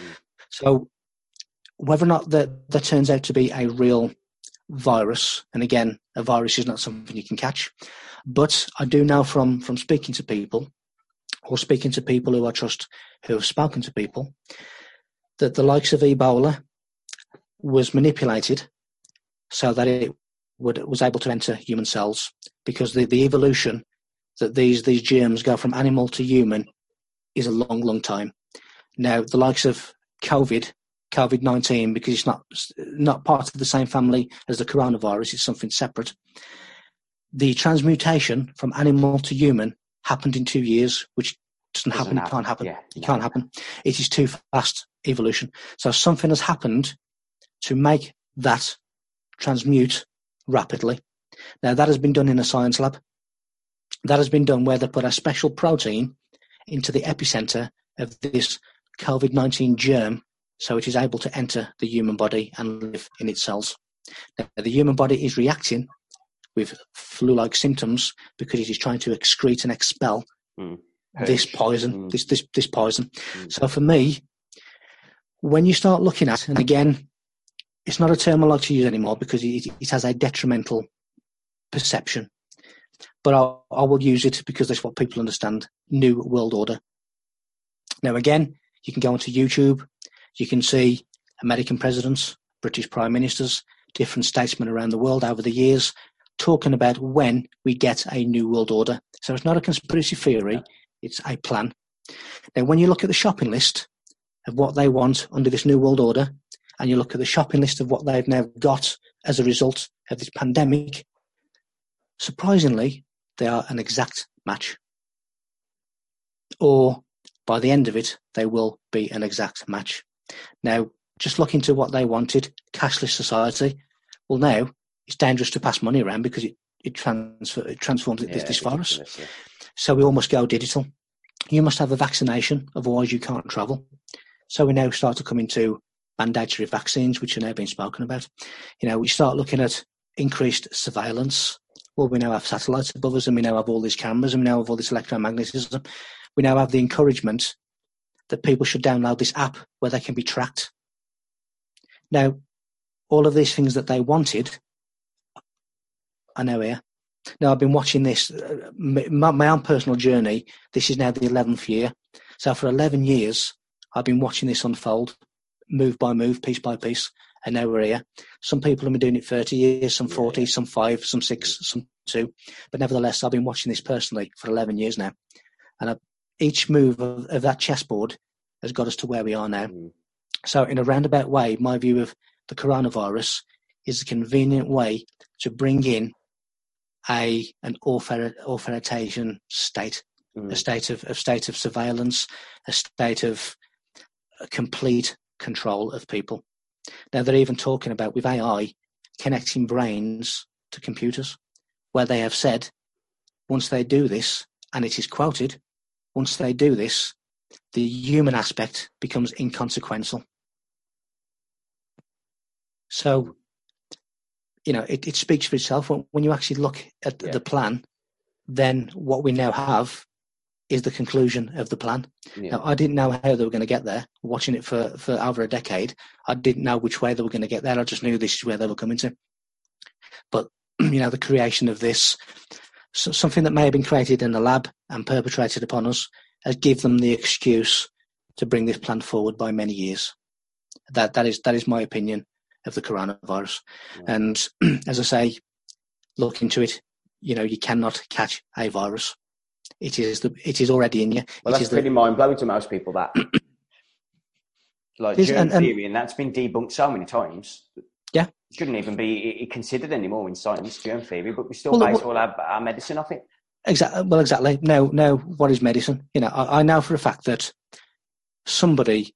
So whether or not that turns out to be a real virus, and again, a virus is not something you can catch, but I do know from speaking to people, or speaking to people who I trust who have spoken to people, that the likes of Ebola was manipulated so that it was able to enter human cells, because the evolution that these germs go from animal to human is a long, long time. Now, the likes of COVID-19, because it's not part of the same family as the coronavirus, it's something separate. The transmutation from animal to human happened in 2 years, which doesn't happen. It can't happen. It can't happen. It is too fast evolution. So something has happened to make that transmute rapidly. Now, that has been done in a science lab. That has been done where they put a special protein into the epicenter of this COVID-19 germ, so it is able to enter the human body and live in its cells. Now, the human body is reacting with flu-like symptoms because it is trying to excrete and expel this poison, this poison. So for me, when you start looking at, and again, it's not a term I like to use anymore because it has a detrimental perception, but I will use it because that's what people understand. New World Order. Now, again, you can go onto YouTube. You can see American presidents, British prime ministers, different statesmen around the world over the years talking about when we get a new world order. So it's not a conspiracy theory, it's a plan. Now, when you look at the shopping list of what they want under this new world order, and you look at the shopping list of what they've now got as a result of this pandemic, surprisingly, they are an exact match. Or by the end of it, they will be an exact match. Now, just look into what they wanted, cashless society. Well, now it's dangerous to pass money around because it transforms this virus. Yeah. So we all must go digital. You must have a vaccination, otherwise you can't travel. So we now start to come into mandatory vaccines, which are now being spoken about. We start looking at increased surveillance. Well, we now have satellites above us, and we now have all these cameras, and we now have all this electromagnetism. We now have the encouragement that people should download this app where they can be tracked. Now, all of these things that they wanted are now here. Now, I've been watching this, my own personal journey. This is now the 11th year. So for 11 years, I've been watching this unfold, move by move, piece by piece, and now we're here. Some people have been doing it 30 years, some 40, some 5, some 6, some 2. But nevertheless, I've been watching this personally for 11 years now. And each move of that chessboard has got us to where we are now. So in a roundabout way, my view of the coronavirus is a convenient way to bring in an authoritarian state, a state of surveillance, a state of complete control of people. Now they're even talking about, with AI, connecting brains to computers, where they have said, once they do this, and it is quoted, once they do this, the human aspect becomes inconsequential. So, it speaks for itself. When you actually look at the plan, then what we now have is the conclusion of the plan. Yeah. Now, I didn't know how they were going to get there. Watching it for over a decade, I didn't know which way they were going to get there. I just knew this is where they were coming to. But, the creation of this, something that may have been created in the lab and perpetrated upon us, has given them the excuse to bring this plan forward by many years. That is my opinion of the coronavirus. Yeah. And as I say, look into it. You cannot catch a virus. It is already in you. Well, that's pretty mind-blowing to most people, that. Like germ theory, and that's been debunked so many times. Yeah. It shouldn't even be considered anymore in science, germ theory, but we still base all our medicine off it. Exactly. Well, exactly. Now, what is medicine? I know for a fact that somebody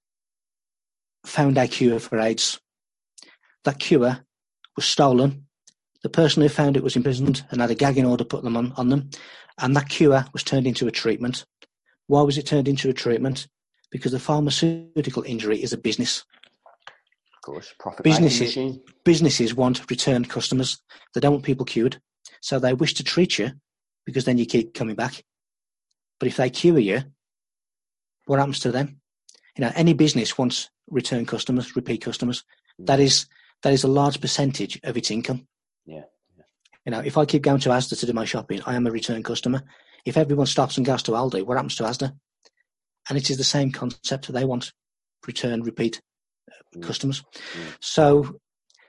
found a cure for AIDS. That cure was stolen. The person who found it was imprisoned and had a gagging order put them on them. And that cure was turned into a treatment. Why was it turned into a treatment? Because the pharmaceutical injury is a business. Of course, profit businesses want return customers. They don't want people cured. So they wish to treat you because then you keep coming back. But if they cure you, what happens to them? Any business wants return customers, repeat customers. That is a large percentage of its income. Yeah. If I keep going to Asda to do my shopping, I am a return customer. If everyone stops and goes to Aldi, what happens to Asda? And it is the same concept. They want return, repeat customers. So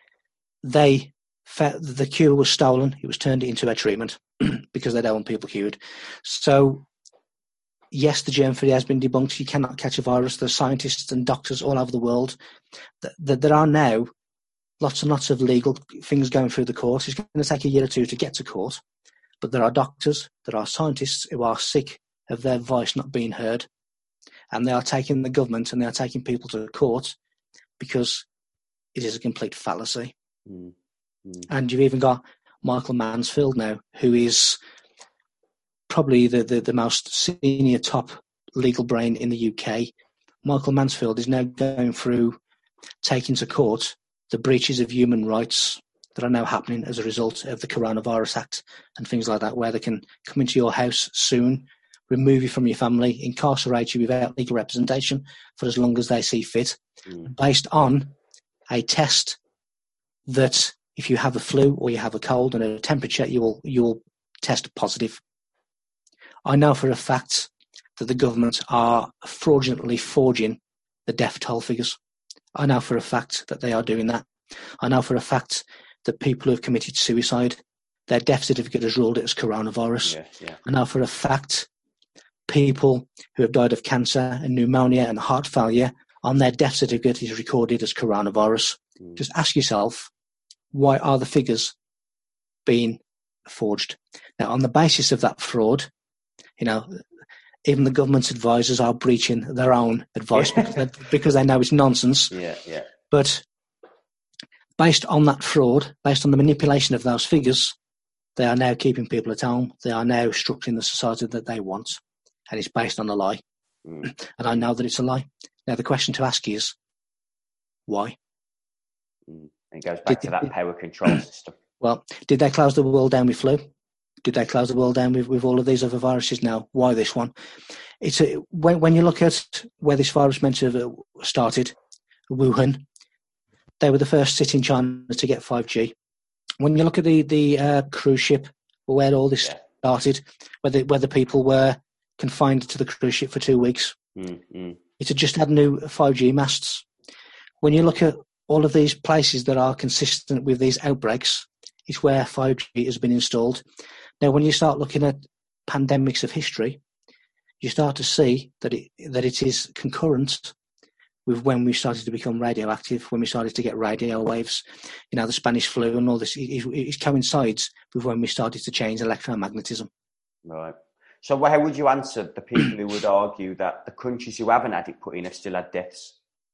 the cure was stolen. It was turned into a treatment because they don't want people cured. So yes, the germ theory has been debunked. You cannot catch a virus. There are scientists and doctors all over the world. There are now lots and lots of legal things going through the court. It's going to take a year or two to get to court. But there are doctors, there are scientists who are sick of their voice not being heard. And they are taking the government and they are taking people to court because it is a complete fallacy. And you've even got Michael Mansfield now, who is probably the most senior top legal brain in the UK. Michael Mansfield is now going through taking to court the breaches of human rights that are now happening as a result of the Coronavirus Act and things like that, where they can come into your house soon, remove you from your family, incarcerate you without legal representation for as long as they see fit, based on a test that if you have a flu or you have a cold and a temperature, you'll test positive. I know for a fact that the government are fraudulently forging the death toll figures. I know for a fact that they are doing that. I know for a fact that people who have committed suicide, their death certificate has ruled it as coronavirus. Yeah. I know for a fact people who have died of cancer and pneumonia and heart failure, on their death certificate is recorded as coronavirus. Just ask yourself, why are the figures being forged? Now, on the basis of that fraud, even the government's advisors are breaching their own advice because they know it's nonsense. Yeah. But based on that fraud, based on the manipulation of those figures, they are now keeping people at home. They are now structuring the society that they want. And it's based on a lie. And I know that it's a lie. Now, the question to ask is, why? It goes back to that power control system. Well, did they close the world down with flu? Did they close the world down with all of these other viruses now? Why this one? When you look at where this virus meant to have started, Wuhan, they were the first city in China to get 5G. When you look at the cruise ship, where all this started, where the people were confined to the cruise ship for 2 weeks, it had just had new 5G masts. When you look at all of these places that are consistent with these outbreaks, it's where 5G has been installed. Now, when you start looking at pandemics of history, you start to see that it is concurrent with when we started to become radioactive, when we started to get radio waves, the Spanish flu and all this. It coincides with when we started to change electromagnetism. Right. So how would you answer the people who would argue that the countries who haven't had it put in have still had deaths?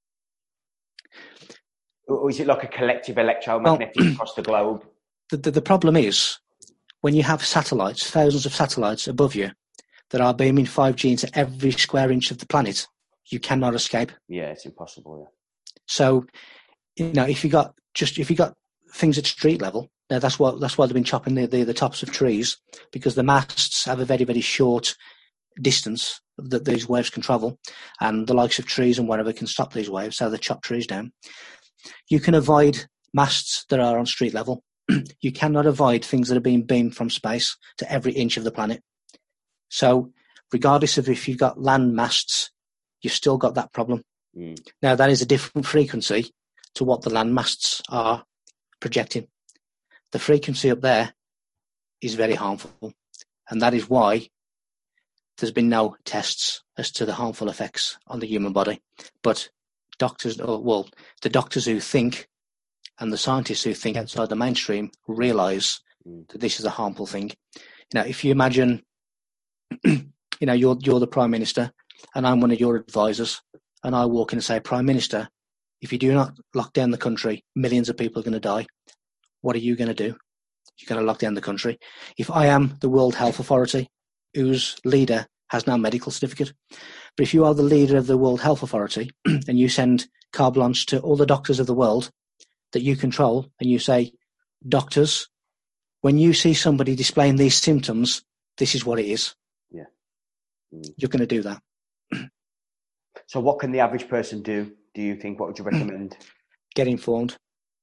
Or is it like a collective electromagnetic across the globe? The problem is, when you have satellites, thousands of satellites above you, that are beaming 5G into every square inch of the planet, you cannot escape. Yeah, it's impossible. Yeah. So, if you got things at street level, now that's why they've been chopping the tops of trees, because the masts have a very, very short distance that these waves can travel, and the likes of trees and whatever can stop these waves, so they chop trees down. You can avoid masts that are on street level. You cannot avoid things that are being beamed from space to every inch of the planet. So regardless of if you've got land masts, you've still got that problem. Now, that is a different frequency to what the land masts are projecting. The frequency up there is very harmful, and that is why there's been no tests as to the harmful effects on the human body. But the doctors who think and the scientists who think outside the mainstream realise that this is a harmful thing. If you imagine, you're the Prime Minister and I'm one of your advisors, and I walk in and say, Prime Minister, if you do not lock down the country, millions of people are going to die. What are you going to do? You're going to lock down the country. If I am the World Health Authority, whose leader has no medical certificate, but if you are the leader of the World Health Authority and you send carte blanche to all the doctors of the world that you control, and you say, doctors, when you see somebody displaying these symptoms, this is what it is. Yeah. You're going to do that. So what can the average person do you think? What would you recommend? Get informed.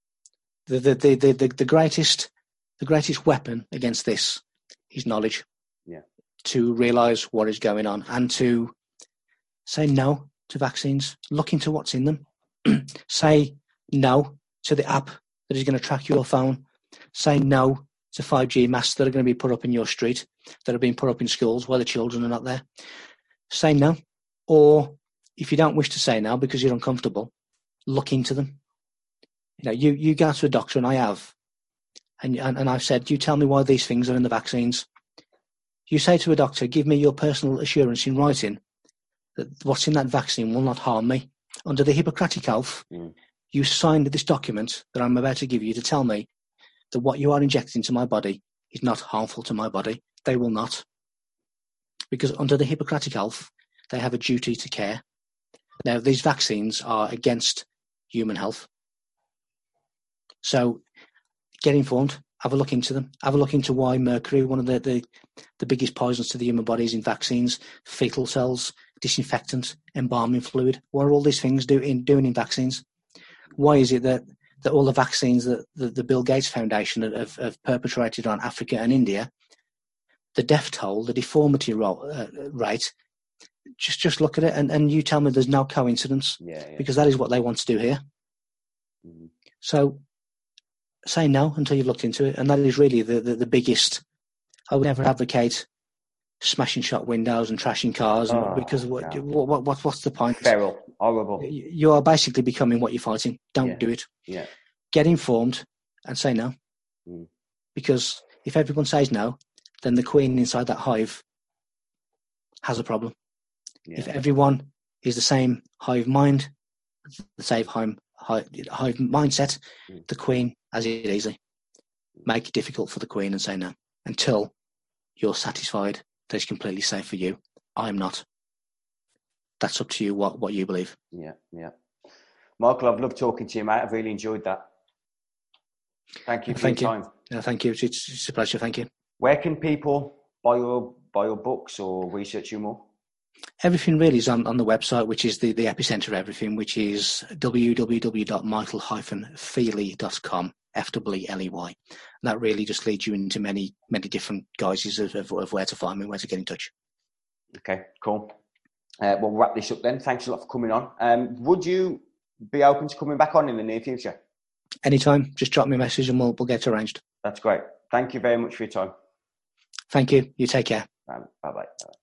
The greatest weapon against this is knowledge. Yeah. To realise what is going on and to say no to vaccines. Look into what's in them. Say no to the app that is going to track your phone. Say no to 5G masts that are going to be put up in your street, that are being put up in schools where the children are not there. Say no. Or if you don't wish to say no because you're uncomfortable, look into them. You go to a doctor, and I have, and I've said, you tell me why these things are in the vaccines. You say to a doctor, give me your personal assurance in writing that what's in that vaccine will not harm me. Under the Hippocratic Oath, you signed this document that I'm about to give you to tell me that what you are injecting into my body is not harmful to my body. They will not. Because under the Hippocratic Oath, they have a duty to care. Now, these vaccines are against human health. So get informed. Have a look into them. Have a look into why mercury, one of the biggest poisons to the human body, is in vaccines, fetal cells, disinfectant, embalming fluid. What are all these things doing in vaccines? Why is it that all the vaccines that the Bill Gates Foundation have perpetrated on Africa and India, the death toll, the deformity rate, just look at it and you tell me there's no coincidence, because that is what they want to do here. So say no until you've looked into it, and that is really the biggest. I would never advocate smashing shop windows and trashing cars, because what's the point? Feral, horrible. You are basically becoming what you're fighting. Don't do it. Yeah. Get informed and say no, because if everyone says no, then the queen inside that hive has a problem. Yeah. If everyone is the same hive mind, the same hive mindset, the queen has it easy. Make it difficult for the queen and say no until you're satisfied that it's completely safe for you. I'm not. That's up to you what you believe. Yeah. Michael, I've loved talking to you, mate. I've really enjoyed that. Thank you for your time. Yeah, thank you. It's a pleasure. Thank you. Where can people buy your books or research you more? Everything really is on the website, which is the epicenter of everything, which is www.michael-feely.com, F-E-E-L-E-Y. And that really just leads you into many, many different guises of where to find me, where to get in touch. Okay, cool. We'll wrap this up then. Thanks a lot for coming on. Would you be open to coming back on in the near future? Anytime. Just drop me a message and we'll get it arranged. That's great. Thank you very much for your time. Thank you. You take care. Bye-bye.